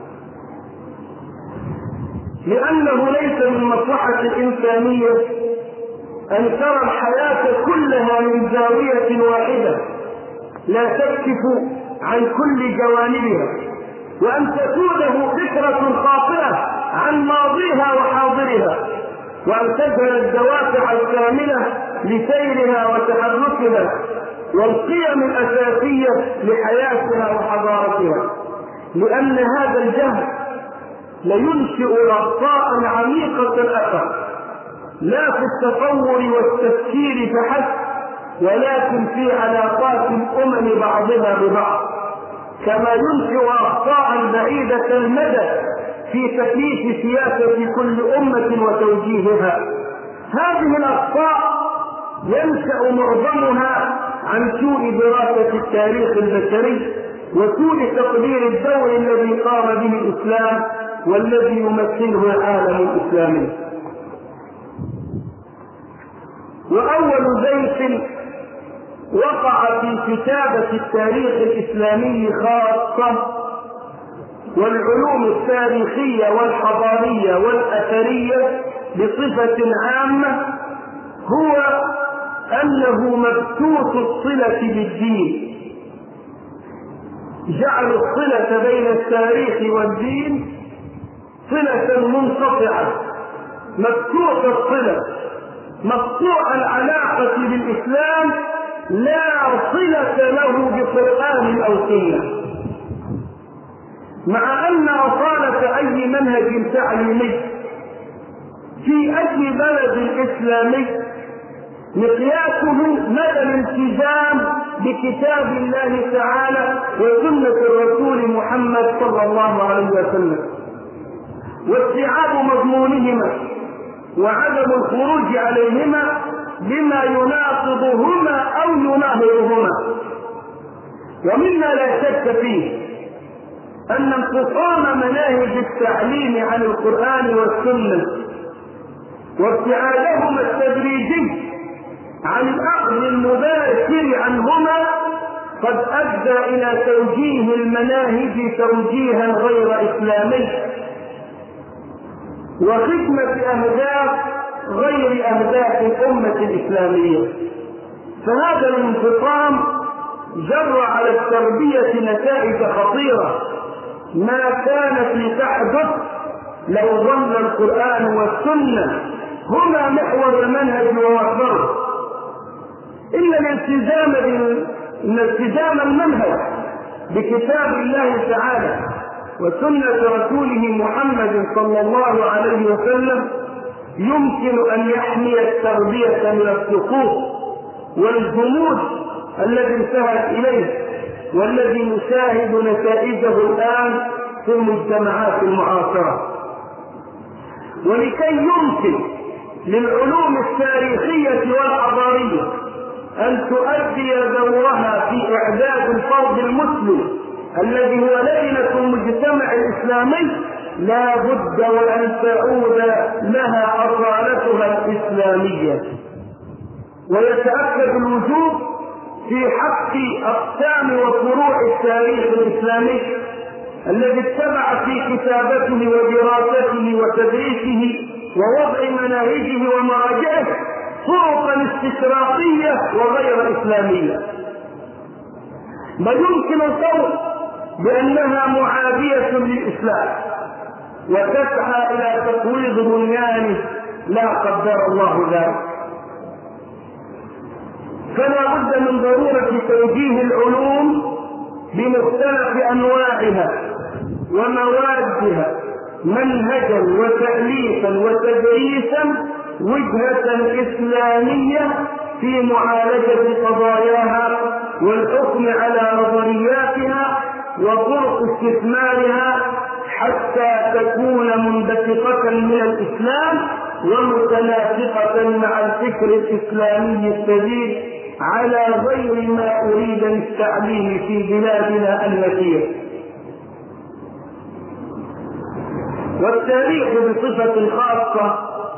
لأنه ليس من مصلحة الإنسانية أن ترى الحياة كلها من زاوية واحدة لا تكشف عن كل جوانبها، وأن تسوده فكرة خاطئة عن ماضيها وحاضرها، وأن تجهل الدوافع الكاملة لسيرها وتحركها والقيم الأساسية لحياتها وحضارتها، لأن هذا الجهل لينشئ أخطاء عميقة الأثر لا في التطور والتفكير فحسب، ولكن في علاقات الأمم بعضها ببعض، كما ينشئ أخطاء بعيدة المدى في تكليف سياسة كل أمة وتوجيهها. هذه الأخطاء ينشأ معظمها عن سوء دراسة التاريخ البشري وسوء تقدير الدور الذي قام به الإسلام والذي يمثله العالم الإسلامي. وأول زيف وقع في كتابة التاريخ الإسلامي خاصة والعلوم التاريخية والحضارية والأثرية بصفة عامة هو أنه مبثوث الصلة بالدين، جعل الصلة بين التاريخ والدين صلة منقطعة مبثوث الصلة مقطوع العلاقة بالإسلام لا صلة له بقرآن أو سنة، مع أن أصالة أي منهج تعليمي في أي بلد إسلامي مقياسه مدى الالتزام بكتاب الله تعالى وسنة الرسول محمد صلى الله عليه وسلم، واستيعاب مضمونهما وعدم الخروج عليهما بما يناقضهما أو يناهضهما. ومما لا شك فيه أن انفصام مناهج التعليم عن القرآن والسنة وابتعادهما التدريجي عن الأخذ المباشر عنهما قد أدى إلى توجيه المناهج توجيها غير إسلامي وخدمة أهداف غير أهداف الأمة الإسلامية. فهذا الانفصام جر على التربية نتائج خطيرة ما كانت لتحدث لو ظل القرآن والسنة هما محور المنهج ومحوره، إلا الالتزام المنهج بكتاب الله تعالى وسنة رسوله محمد صلى الله عليه وسلم يمكن أن يحمي التربية من السقوط والجمود الذي انتهت إليه والذي نشاهد نتائجه الآن في المجتمعات المعاصرة. ولكي يمكن للعلوم التاريخية والحضارية أن تؤدي دورها في إعداد الفرد المسلم الذي هو لبنة المجتمع الإسلامي، لا بد وأن تعود لها أصالتها الإسلامية. ويتأكد الوجوب في حق أقسام وفروع التاريخ الإسلامي الذي اتبع في كتابته ودراسته وتدريسه ووضع مناهجه ومراجعه طرقا استشراقية وغير إسلامية، بل يمكن القول بأنها معادية للإسلام وتسعى إلى تقويض بنيانه لا قدر الله ذلك. فلا بد من ضرورة توجيه العلوم بمختلف أنواعها وموادها منهجا وتأليفا وتدريسا وجهة إسلامية في معالجة قضاياها والحكم على نظرياتها وطرق استثمارها حتى تكون منبثقة من الإسلام ومتناسقة مع الفكر الإسلامي السديد على غير ما أريد للتعليم في بلادنا المتين. والتاريخ بصفة خاصة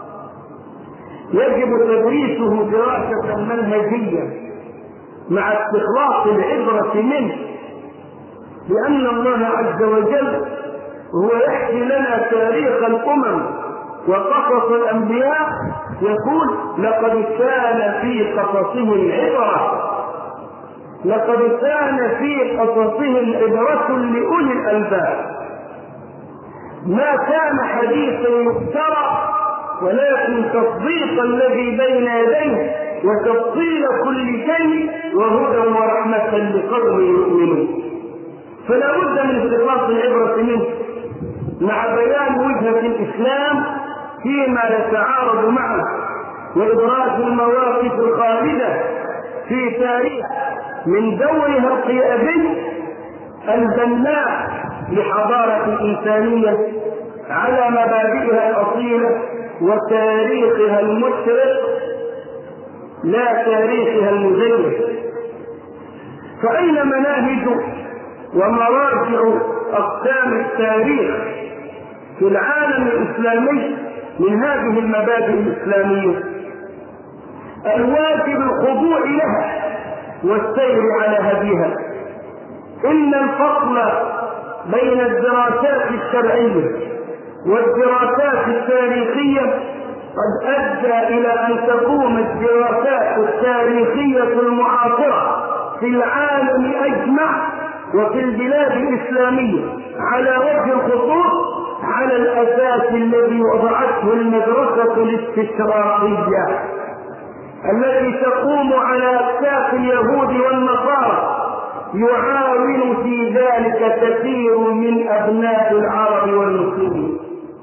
يجب تدريسه دراسة منهجية مع استخلاص العبرة منه، لأن الله عز وجل هو يحكي لنا تاريخ الأمم وقصص الأنبياء، يقول لقد كان في قصصهم عبرة، لقد كان في قصصهم عبرة لأولي الألباب. ما كان حديثا يفترى ولكن تصديق الذي بين يديه وتفصيل كل شيء وهدى ورحمة لقوم يؤمنون. فلا بد من استخلاص العبرة منه مع بيان وجهة الإسلام فيما يتعارض معه وإبراز المواقف الخالدة في تاريخ من دورها القيادي البناء لحضارة الإنسانية على مبادئها الأصيلة وتاريخها المشرق لا تاريخها المزيف. فأين مناهج ومراجع أقسام التاريخ في العالم الإسلامي من هذه المبادئ الإسلامية؟ الواجب الخضوع لها والسير على هديها. إن الفصل بين الدراسات الشرعية والدراسات التاريخية قد أدى إلى أن تقوم الدراسات التاريخية المعاصرة في العالم أجمع وفي البلاد الإسلامية على وجه الخصوص على الأساس الذي وضعته المدرسة الاستشراقية التي تقوم على أساس اليهود والنصارى، يعاون في ذلك كثير من أبناء العرب والمسلمين.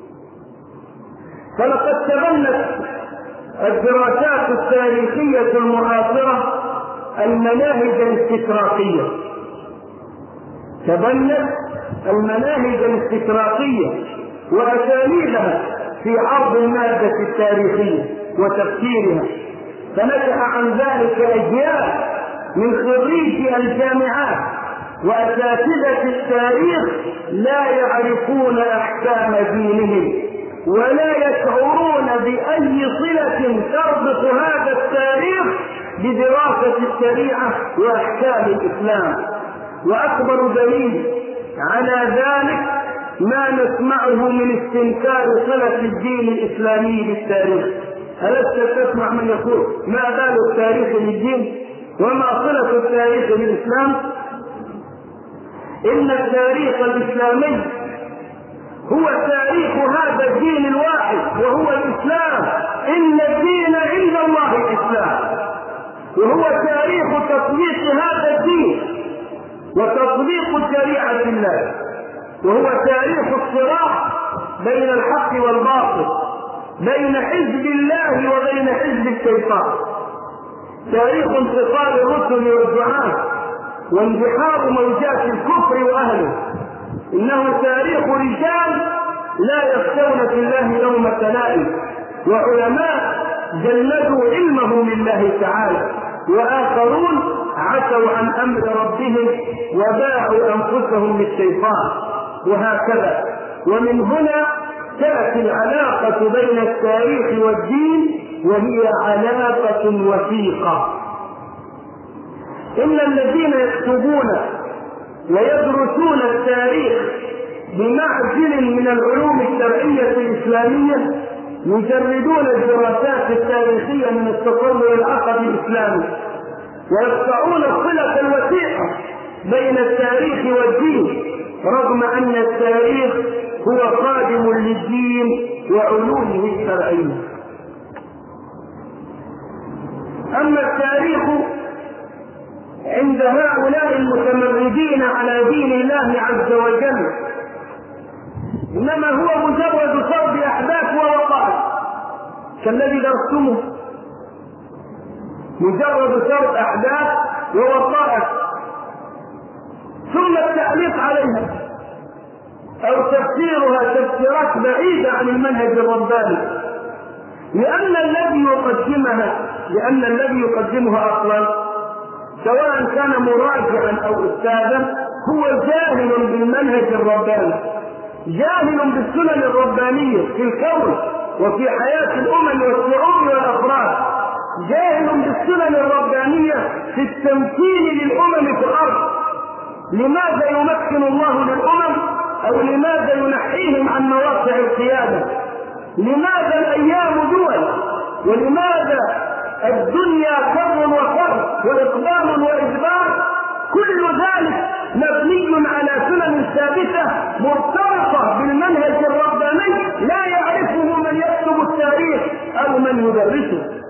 فلقد تبنت الدراسات التاريخية المعاصرة المناهج الاستشراقية، تبنت المناهج الاستشراقية وأساليبها في عرض المادة التاريخية وتفسيرها، فنشأ عن ذلك أجيال من خريجي الجامعات وأساتذة التاريخ لا يعرفون أحكام دينهم ولا يشعرون بأي صلة تربط هذا التاريخ بدراسة الشريعة وأحكام الإسلام. وأكبر دليل على ذلك ما نسمعه من استنكار صلة الدين الإسلامي بالتاريخ. ألست تسمع من يقول ما بال التاريخ للدين وما صلة التاريخ بالإسلام؟ إن التاريخ الإسلامي هو تاريخ هذا الدين الواحد وهو الإسلام. إن الدين عند الله الإسلام، وهو تاريخ تطبيق هذا الدين وتطبيق شريعة الله، وهو تاريخ الصراع بين الحق والباطل، بين حزب الله وبين حزب الشيطان، تاريخ انتصار الرسل والدعاة واندحار موجات الكفر وأهله. إنه تاريخ رجال لا يخشون في الله لومة لائم، وعلماء جلدوا علمهم لله تعالى، وآخرون عتوا عن أمر ربهم وباعوا أنفسهم للشيطان، وهكذا. ومن هنا تأتي العلاقة بين التاريخ والدين، وهي علاقة وثيقة. إن الذين يكتبون ويدرسون التاريخ بمعزل من العلوم الشرعية الإسلامية يجردون الدراسات التاريخية من التطور العقدي الإسلامي، ويقطعون الصلة الوثيقة بين التاريخ والدين، رغم أن التاريخ هو خادم للدين وعلومه الشرعية. أما التاريخ عند هؤلاء المتمردين على دين الله عز وجل إنما هو مجرد سرد أحداث ووقائع كالذي درستمه، مجرد سرد أحداث ووقائع ثم التعليق عليها أو تفسيرها تفسيرات بعيدة عن المنهج الرباني، لأن الذي يقدمها أصلا سواء كان مراجعا أو أستاذا هو جاهل بالمنهج الرباني، جاهل بالسنن الربانية في الكون وفي حياة الأمم والشعوب والأفراد، جاهل بالسنن الربانية في التمكين للأمم في الأرض. لماذا يمكن الله للأمم أو لماذا ينحيهم عن مواقع القيادة؟ لماذا الأيام دول؟ ولماذا الدنيا كر وفر وإقبال وإدبار؟ كل ذلك مبني على سنن ثابتة مرتبطة بالمنهج الرباني لا يعرفه من يكتب التاريخ أو من يدرسه.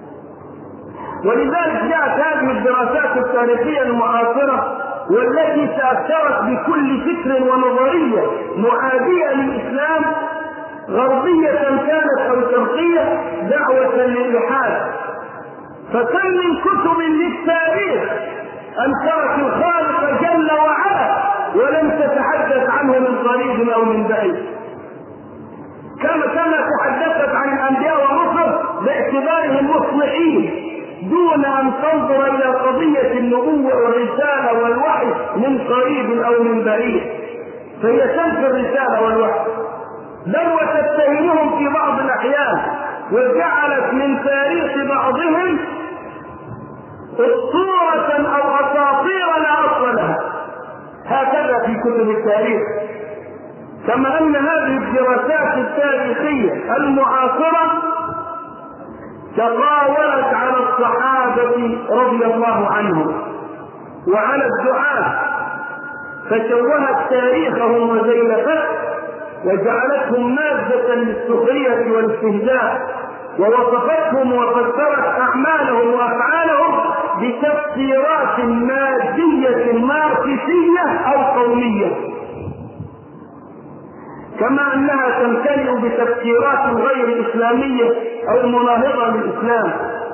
ولذلك جاءت هذه الدراسات التاريخية المعاصرة والتي تأثرت بكل فكر ونظرية معادية للإسلام، غربية كانت أو شرقية، دعوة للإلحاد. فكم من كتب للتاريخ أنكرت الخالق جل وعلا ولم تتحدث عنه من قريب أو من بعيد، كما تحدثت عن الأنبياء والرسل باعتبارهم مصلحين دون أن تنظر إلى قضية النبوة والرسالة والوحي من قريب أو من بعيد، فهي تنفي الرسالة والوحي بل وتتهمهم في بعض الأحيان، وجعلت من تاريخ بعضهم أسطورة أو أساطير لا أصل لها. هكذا في كتب التاريخ. كما أن هذه الدراسات التاريخية المعاصرة تطاولت على الصحابة رضي الله عنهم وعلى الدعاة، فشوهت تاريخهم وزينته وجعلتهم مادة للسخرية والاستهزاء، ووصفتهم وفسرت أعمالهم وأفعالهم بتفسيرات مادية ماركسية أو قومية، كما أنها تمتلئ بتفسيرات غير إسلامية أو مناهضة للإسلام،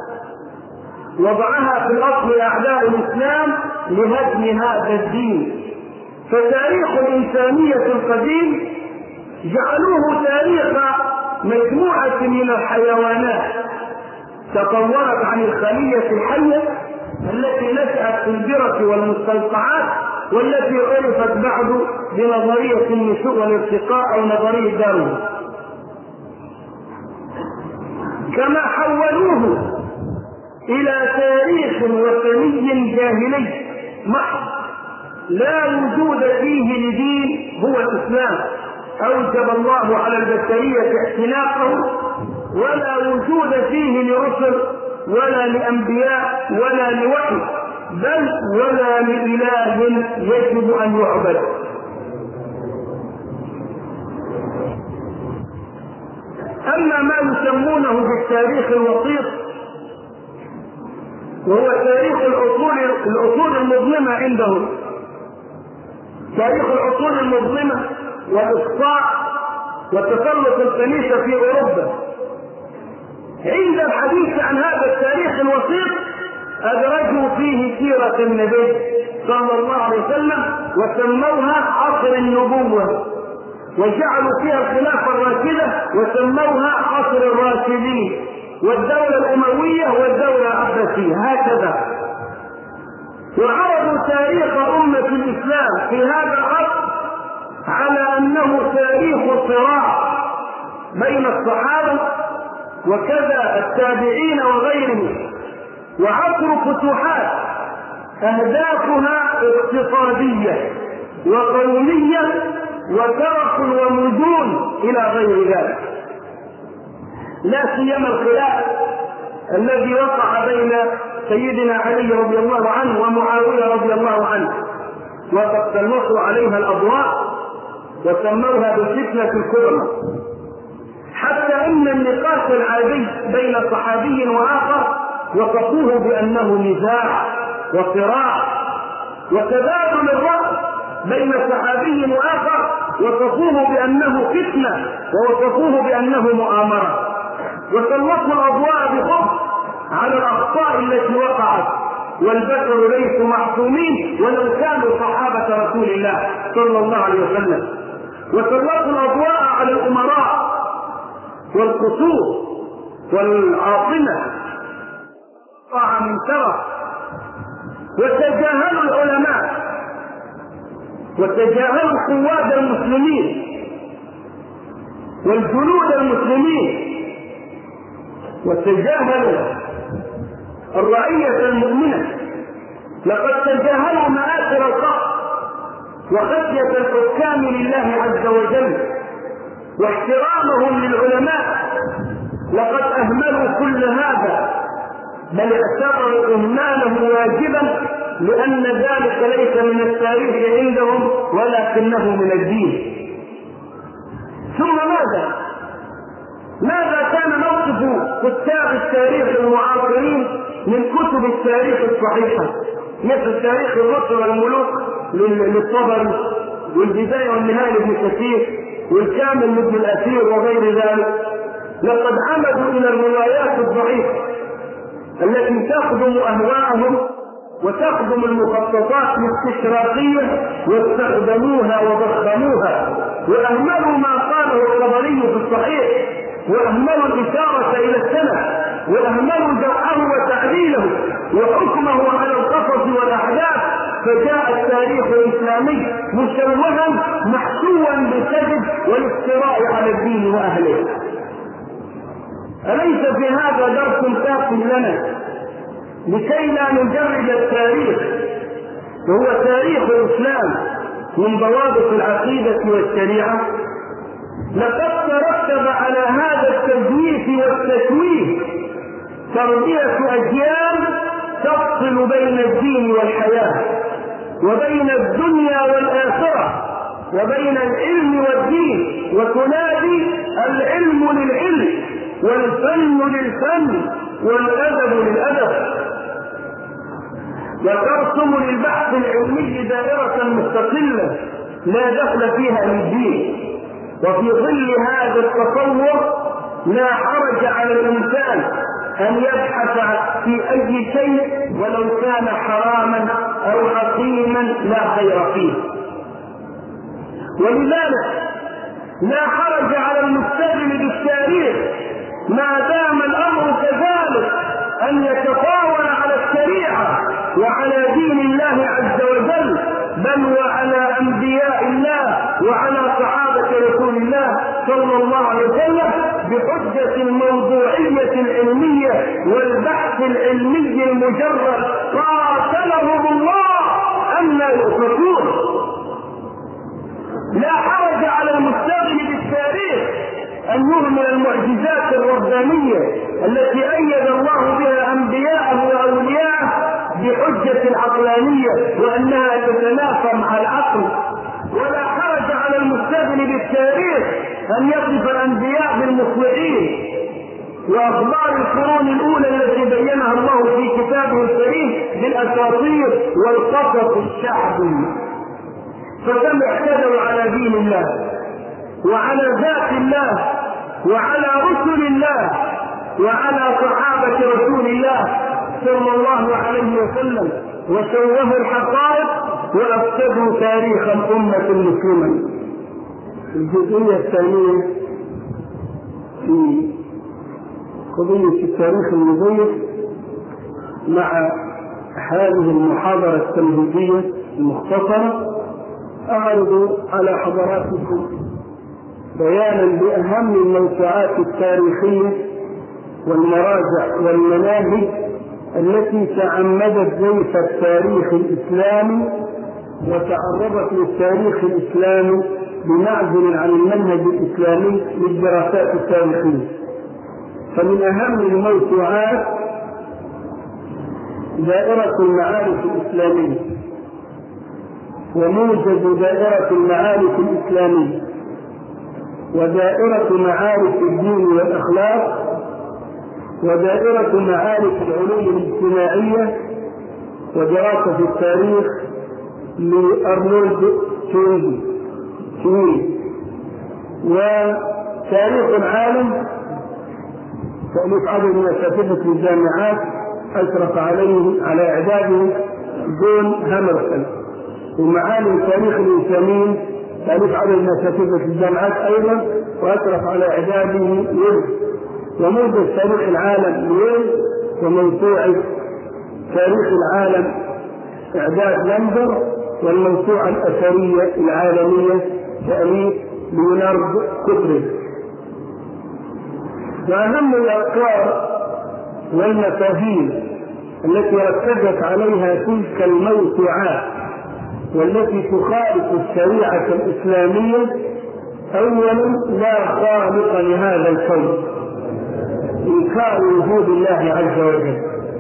وضعها في الأصل أعداء الإسلام لهدم هذا الدين. فتاريخ الإنسانية القديم جعلوه تاريخ مجموعة من الحيوانات تطورت عن الخلية الحية التي نشأت في البرة والمستنقعات، والتي عرفت بعد بنظرية النشوء والارتقاء أو نظرية داروين. كما حولوه إلى تاريخ وثني جاهلي محض لا وجود فيه لدين هو الإسلام أوجب الله على البشرية اعتناقه، ولا وجود فيه لرسل ولا لأنبياء ولا لوحي، بل ولا لإله يجب أن يعبد. أما ما يسمونه بالتاريخ الوسيط وهو تاريخ العصور المظلمة عندهم، تاريخ العصور المظلمة وإقصاء وتسلط الكنيسة في أوروبا، عند الحديث عن هذا التاريخ الوسيط أدرجوا فيه سيرة النبي صلى الله عليه وسلم وسموها عصر النبوة، وجعلوا فيها الخلافة الراشدة وسموها عصر الراشدين، والدولة الأموية والدولة العباسية، هكذا. وعرضوا تاريخ أمة الإسلام في هذا العصر على أنه تاريخ صراع بين الصحابة وكذا التابعين وغيرهم، وعصر فتوحات أهدافها اقتصادية وقومية وترف ومجون إلى غير ذلك، لا سيما الخلاف الذي وقع بين سيدنا علي رضي الله عنه ومعاوية رضي الله عنه، وقد سلطوا عليها الأضواء وسموها بالفتنة الكبرى، حتى إن النقاش العادي بين صحابي وآخر وصفوه بأنه نزاع وصراع، وتبادل الرأي بين صحابي وآخر وصفوه بأنه فتنة ووصفوه بأنه مؤامرة، وسلطوا الأضواء بخبث على الأخطاء التي وقعت، والبشر ليسوا معصومين ولو كانوا صحابة رسول الله صلى الله عليه وسلم، وسلطوا الأضواء على الأمراء والقصور والعاصمة طاعة من شرف، وتجاهلوا العلماء وتجاهلوا قواد المسلمين والجنود المسلمين، وتجاهلوا الرعية المؤمنة، لقد تجاهلوا مآثر القهر وخشية الحكام لله عز وجل واحترامهم للعلماء، لقد أهملوا كل هذا، بل اعتبروا إهماله واجبا لأن ذلك ليس من التاريخ عندهم ولكنه من الدين. ثم ماذا كان موقف كتاب التاريخ المعاصرين من كتب التاريخ الصحيحة مثل تاريخ الرسل والملوك للطبري والبداية والنهاية لابن كثير والكامل لابن الأثير وغير ذلك؟ لقد عمدوا إلى الروايات الضعيفة التي تخدم أهواءهم وتخدم المخططات الاستشراقية واستخدموها وضخموها، وأهملوا ما قاله الطبري في الصحيح، وأهملوا الإشارة إلى السند، وأهملوا جرحه وتعديله وحكمه على القصص والأحداث، فجاء التاريخ الإسلامي مشوها محشوا بالكذب والافتراء على الدين وأهله. أليس في هذا درس كاف لنا لكي لا نجرد التاريخ وهو تاريخ الإسلام من ضوابط العقيدة والشريعة؟ لقد ترتب على هذا التزييف والتشويه تربية أجيال تفصل بين الدين والحياة، وبين الدنيا والآخرة، وبين العلم والدين، وتنادي العلم للعلم والفن للفن والأدب للأدب، وترسم للبحث العلمي دائرة مستقلة لا دخل فيها للدين. وفي ظل هذا التصور لا حرج على الإنسان أن يبحث في أي شيء ولو كان حراما أو حقيما لا خير فيه، ولذلك لا حرج على المستدل بالتاريخ ما دام الأمر كذلك أن يتطاول على الشريعة وعلى دين الله عز وجل، بل وعلى أنبياء الله وعلى صحابة رسول الله صلى الله عليه وسلم بحجة الموضوعية العلمية والبحث العلمي المجرد قاتلهم الله أما يؤفكون. لا حرج على المستغل بالتاريخ أن يهمل المعجزات الربانية التي أيد الله بها أنبياءه وأولياءه بحجة العقلانية وأنها تتنافى مع العقل. ولا حرج على المستغل بالتاريخ أن يصف الأنبياء بالمصلحين وأخبار القرون الأولى التي بينها الله في كتابه الكريم بالأساطير والقصص الشعبي. فكم اعتدوا على دين الله وعلى ذات الله وعلى رسل الله وعلى صحابة رسول الله صلى الله عليه وسلم وشوهوا الحقائق وأفسدوا تاريخ الأمة المسلمة. الجزئية الثانية في قضية التاريخ المزيف مع هذه المحاضرة التمهيدية المختصرة أعرض على حضراتكم بيانا بأهم الموسوعات التاريخية والمراجع والمناهج التي تعمدت زيف التاريخ الإسلامي وتعرضت للتاريخ الإسلامي بمعزل عن المنهج الإسلامي للدراسات التاريخية. فمن أهم الموسوعات دائرة المعارف الإسلامية وموجز دائرة المعارف الإسلامية ودائرة معارف الدين والأخلاق ودائرة معارف العلوم الاجتماعية ودراسة التاريخ لأرنولد توينبي وتاريخ العالم تأليف عدد من أساتذة الجامعات أشرف على إعداده جون هامرسون. ومعالم تاريخ الإنسانيين تأليف عدد من أساتذة الجامعات أيضا وأشرف على إعداده ويلز. وموجز تاريخ العالم لويلز وموسوعة تاريخ العالم إعداد لندر والموسوعة الأثرية العالمية تأليف ليونارد كوبريك. وأهم الأفكار والمفاهيم التي ركزت عليها تلك الموسوعات والتي تخالف الشريعة الإسلامية: أولا لا خالق لهذا الكون، إنكار وجود الله عز وجل.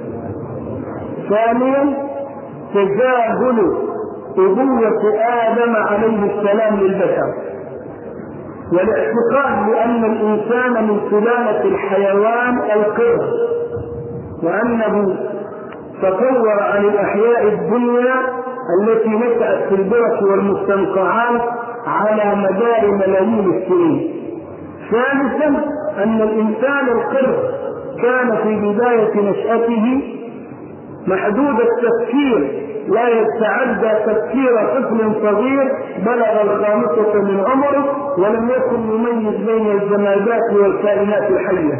ثانيا تجاهل أبوة آدم عليه السلام للبشر والاعتقاد بأن الإنسان من سلالة الحيوان القرد وأنه تطور عن الأحياء الدنيا التي نشأت في البرك والمستنقعات على مدار ملايين السنين. ثالثا أن الإنسان القرد كان في بداية نشأته محدود التفكير لا يتعدى تفكير طفل صغير بلغ الخامسة من عمره ولم يكن يميز بين الجمادات والكائنات الحية.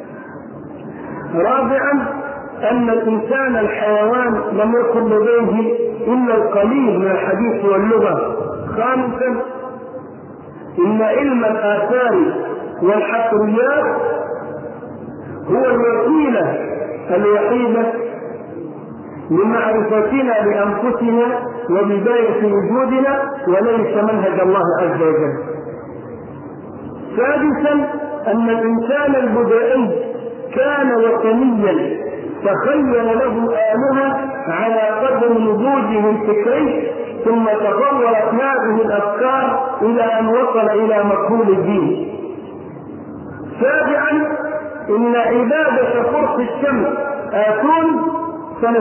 رابعا أن الإنسان الحيوان لم يكن لديه إلا القليل من الحديث واللغة. خامسا إن علم الآثار والحفريات هو الوسيلة الوحيدة لمعرفتنا بأنفسنا وبداية وجودنا وليس منهج الله عز وجل. سادسا أن الإنسان البدائي كان وثنيا تخيل له آلهة على قدر نضوجه الفكري ثم تطورت هذه الأفكار إلى أن وصل إلى مفهوم الدين. سابعا إن عبادة قرص الشمس آتون سنة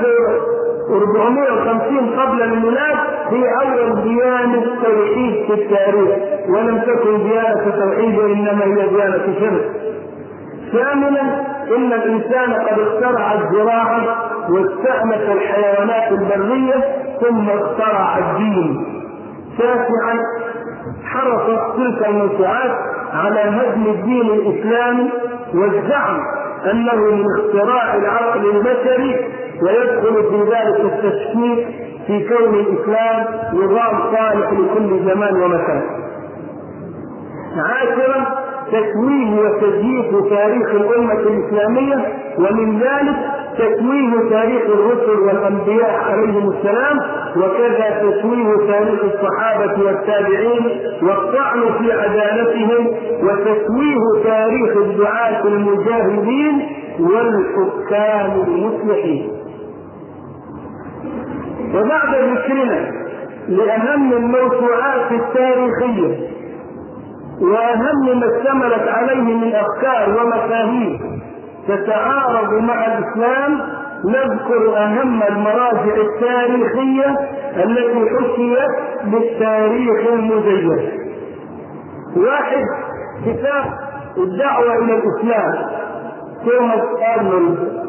1450 قبل الميلاد هي أول ديانة توحيد في التاريخ ولم تكن ديانة توحيد وإنما هي ديانة شرك. ثامنا إن الإنسان قد اخترع الزراعة واستأنف الحيوانات البرية ثم اخترع الدين. تاسعا حرصت تلك الموسوعات على هدم الدين الإسلامي والزعم أنه من اختراع العقل البشري ويدخل في ذلك التشكيك في كون الإسلام نظام صالح لكل زمان ومكان. 10 تتويه وتزييف تاريخ الأمة الإسلامية، ومن ذلك تتويه تاريخ الرسل والأنبياء عليهم السلام، وكذا تتويه تاريخ الصحابة والتابعين والطعن في عدالتهم، وتتويه تاريخ الدعاة المجاهدين والحكام المصلحين. وبعد ذكرنا لأهم الموسوعات التاريخية وأهم ما اشتملت عليه من أفكار ومفاهيم تتعارض مع الإسلام، نذكر أهم المراجع التاريخية التي حشيت بالتاريخ المزيف. 1. كتاب الدعوة إلى الإسلام توماس أرنولد.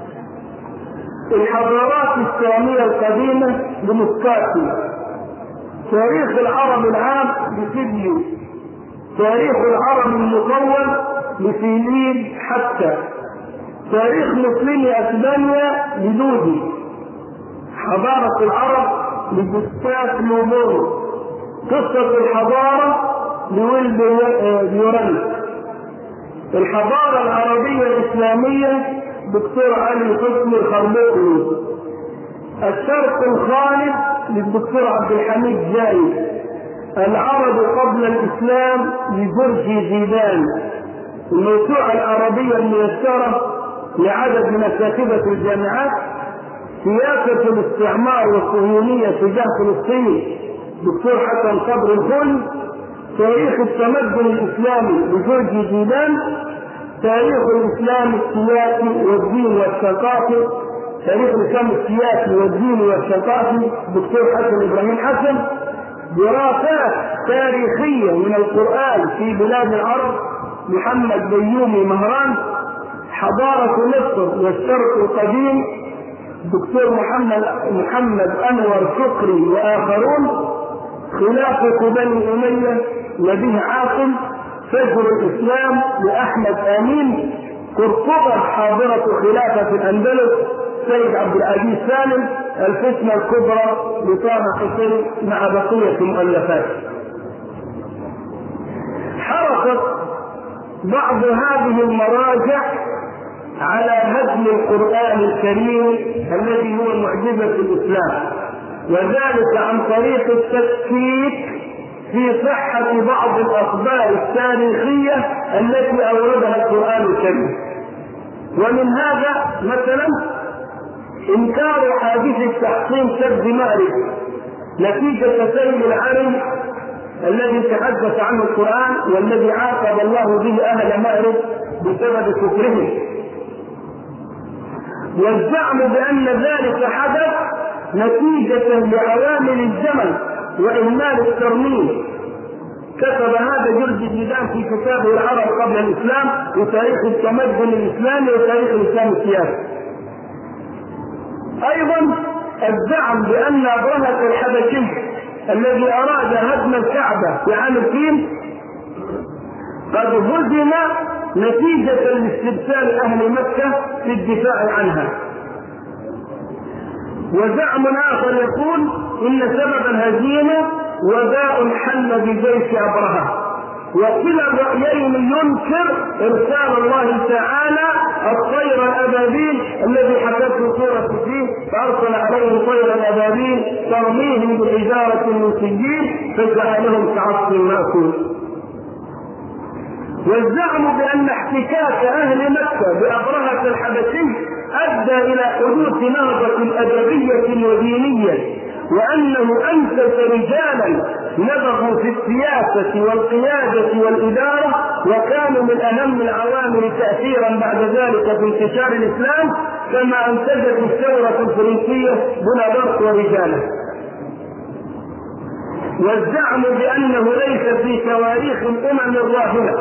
الحضارات الإسلامية القديمة لمسكاتي. تاريخ العرب العام لسيديو. تاريخ العرب المطول لفيليب حتى. تاريخ مسلمي أسبانيا للودي. حضارة العرب لجوستاف لوبون. قصة الحضارة لويل ديورانت. الحضارة العربية الإسلامية دكتور علي حسني الخربوقي. الشرق الخالد للدكتور عبد الحميد زايد. العرب قبل الإسلام لجورجي زيدان. الموسوعة العربية الميسرة لعدد من أساتذة الجامعات. سياسة الاستعمار والصهيونية تجاه فلسطين دكتور حسن صبر الخل. تاريخ التمدن الإسلامي لجورجي زيدان. تاريخ الإسلام السياسي والدين والثقافي. تاريخ الإسلام السياسي والدين والثقافي دكتور حسن إبراهيم حسن. دراسات تاريخية من القرآن في بلاد العرب محمد بيومي مهران. حضارة مصر والشرق القديم دكتور محمد أنور شكري وآخرون. خلافة بني أمية نبيه عاصم. فجر الإسلام لأحمد آمين. قرطبة حاضرة خلافة الأندلس سيد عبد العزيز سالم. الفتنة الكبرى لطه حسين مع بقية المؤلفات. حرصت بعض هذه المراجع على هدم القرآن الكريم الذي هو معجزة الإسلام، وذلك عن طريق التشكيك في صحة بعض الأخبار التاريخية التي أوردها القرآن الكريم. ومن هذا مثلا إنكار حادثة تحطيم سد مأرب نتيجة سيل العرم الذي تحدث عنه القرآن والذي عاقب الله به أهل مأرب بسبب كفرهم، والزعم بأن ذلك حدث نتيجة لعوامل الزمن وإهمال الترميم. كتب هذا جورجي زيدان في كتابه العرب قبل الإسلام وتاريخ التمدن الإسلامي وتاريخ الإسلام السياسي. أيضا الزعم بأن أبرهة الحبشي الذي أراد هدم الكعبة في عام الفيل قد هزم نتيجة لاستبسال أهل مكة في الدفاع عنها. وزعم آخر يقول إن سبب الهزيمة وباء حل بجيش أبرهة. وكلا الرأيين ينكر إرسال الله تعالى الطير الأبابيل الذي حدثه سورة فيه فأرسل عليهم طير الأبابيل ترميهم بحجارة من سجيل فجعلهم كعصف مأكول. والزعم بأن احتكاك أهل مكة بأبرهة الحبشي أدى إلى حدوث نهضة أدبية ودينية، وأنه أنتج رجالا نبغوا في السياسة والقيادة والإدارة وكانوا من أهم العوامل تأثيرا بعد ذلك في انتشار الإسلام، كما أنتجت الثورة الفرنسية بونابرت ورجاله. والزعم بأنه ليس في تواريخ الأمم الراهنة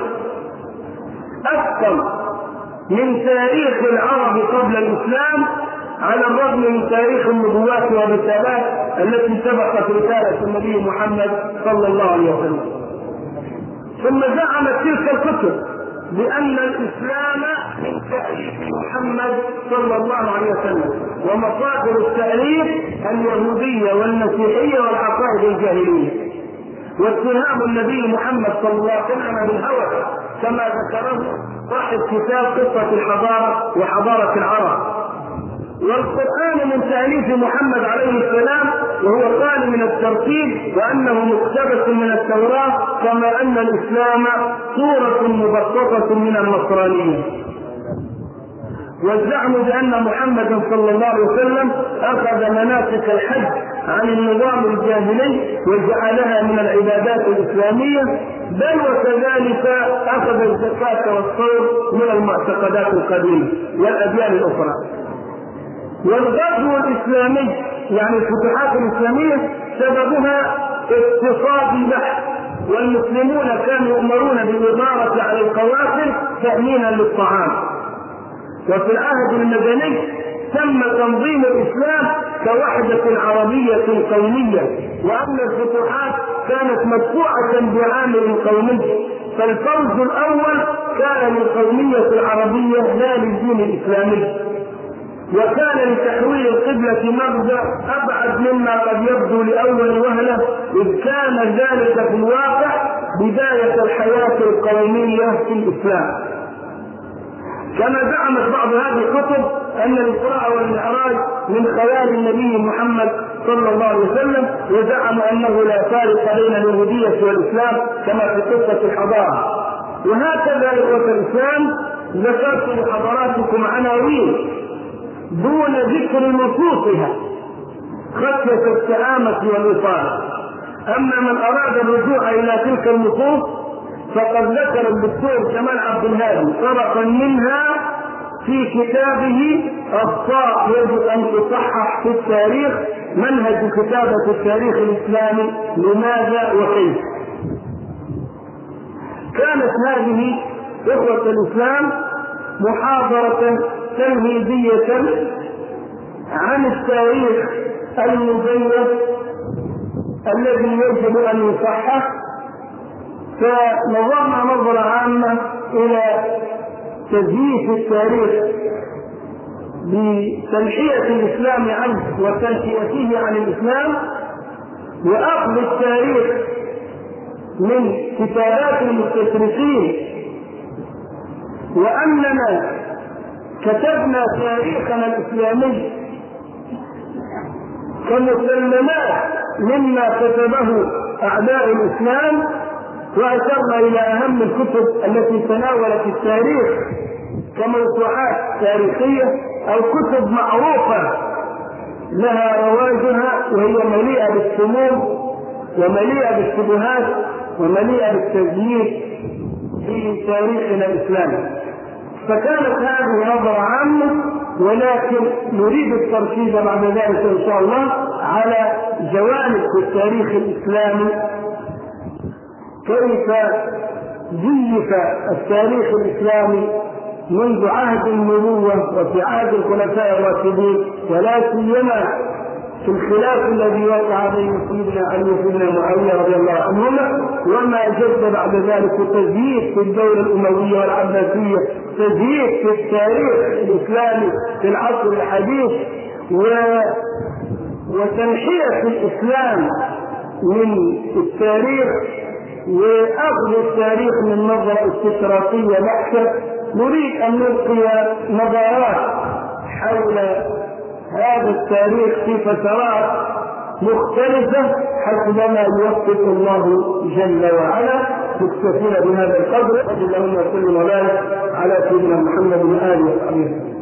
أكثر من تاريخ العرب قبل الإسلام، على الرغم من تاريخ النبوات والرسالات التي سبقت رسالة النبي محمد صلى الله عليه وسلم. ثم زعمت تلك الكتب بأن الإسلام من تأليف محمد صلى الله عليه وسلم، ومصادر التأليف اليهودية والمسيحية والعقائد الجاهلية. واتهام النبي محمد صلى الله عليه وسلم بالهوى كما ذكره صاحب كتاب قصة الحضارة وحضارة العرب. والقرآن من تأليف محمد عليه السلام، وهو خالي من الترتيب وأنه مقتبس من التوراة، كما أن الإسلام صورة مبسطة من النصرانية. والزعم بأن محمدا صلى الله عليه وسلم أخذ مناسك الحج عن النظام الجاهلي وجعلها من العبادات الإسلامية، بل وكذلك أخذ الزكاة والصوم من المعتقدات القديمة والأديان الأخرى. والغزو الإسلامي يعني الفتوحات الإسلامية سببها اقتصادي بحت، والمسلمون كانوا يؤمرون بالإغارة على القوافل تأمينا للطعام. وفي العهد المدني تم تنظيم الإسلام كوحدة عربية قومية، وأن الفتوحات كانت مدفوعة بعامل قومي، فالفوز الأول كان للقومية العربية لا للدين الإسلامي، وكان لتحويل القبلة مغزى أبعد مما قد يبدو لأول وهلة، إذ كان ذلك في الواقع بداية الحياة القومية في الإسلام. كما زعمت بعض هذه الكتب أن الإسراء والمعراج من خيال النبي محمد صلى الله عليه وسلم، وزعموا أنه لا فارق بين اليهودية والإسلام كما في قصة الحضارة. وهكذا إخوة الإسلام ذكرت لحضراتكم عناوين دون ذكر نصوصها خشية التآمة والإطالة. أما من أراد الرجوع إلى تلك النصوص فقد ذكر الدكتور جمال عبد الهادي طرفا منها في كتابه أخطاء يجب أن تصحح في التاريخ، منهج كتابة التاريخ الإسلامي لماذا وكيف. كانت هذه إخوة الإسلام محاضرة تمهيدية عن التاريخ المزيف الذي يجب أن يصحح، فنظرنا نظرة عامة إلى تزييف التاريخ بتنحية الإسلام عنه وتنشئته عن الإسلام، وأخذ التاريخ من كتابات المستشرقين، وأننا كتبنا تاريخنا الإسلامي كمسلمات مما كتبه أعداء الإسلام، وأشرنا إلى أهم الكتب التي تناولت التاريخ كموسوعات تاريخية أو كتب معروفة لها رواجها، وهي مليئة بالسموم ومليئة بالشبهات ومليئة بالتزييف في تاريخنا الإسلامي. فكانت هذه نظرة عامة، ولكن نريد التركيز بعد ذلك إن شاء الله على جوانب في التاريخ الإسلامي، كيف زيف التاريخ الإسلامي منذ عهد النبوة وفي عهد الخلفاء الراشدين، ولا سيما في الخلاف الذي وقع بين سيدنا علي وسيدنا معاوية رضي الله عنهما، وما جد بعد ذلك تزييف في الدولة الأموية والعباسية، تزييف في التاريخ الإسلامي في العصر الحديث، وتنحية الإسلام من التاريخ وأخذ التاريخ من نظرة استشراقية بحتة. نريد أن نلقي نظرات حول هذا التاريخ في فترات مختلفة حسب ما يوفق الله جل وعلا. نكتفي بهذا القدر. اللهم صل وبارك على سيدنا محمد وآله وصحبه.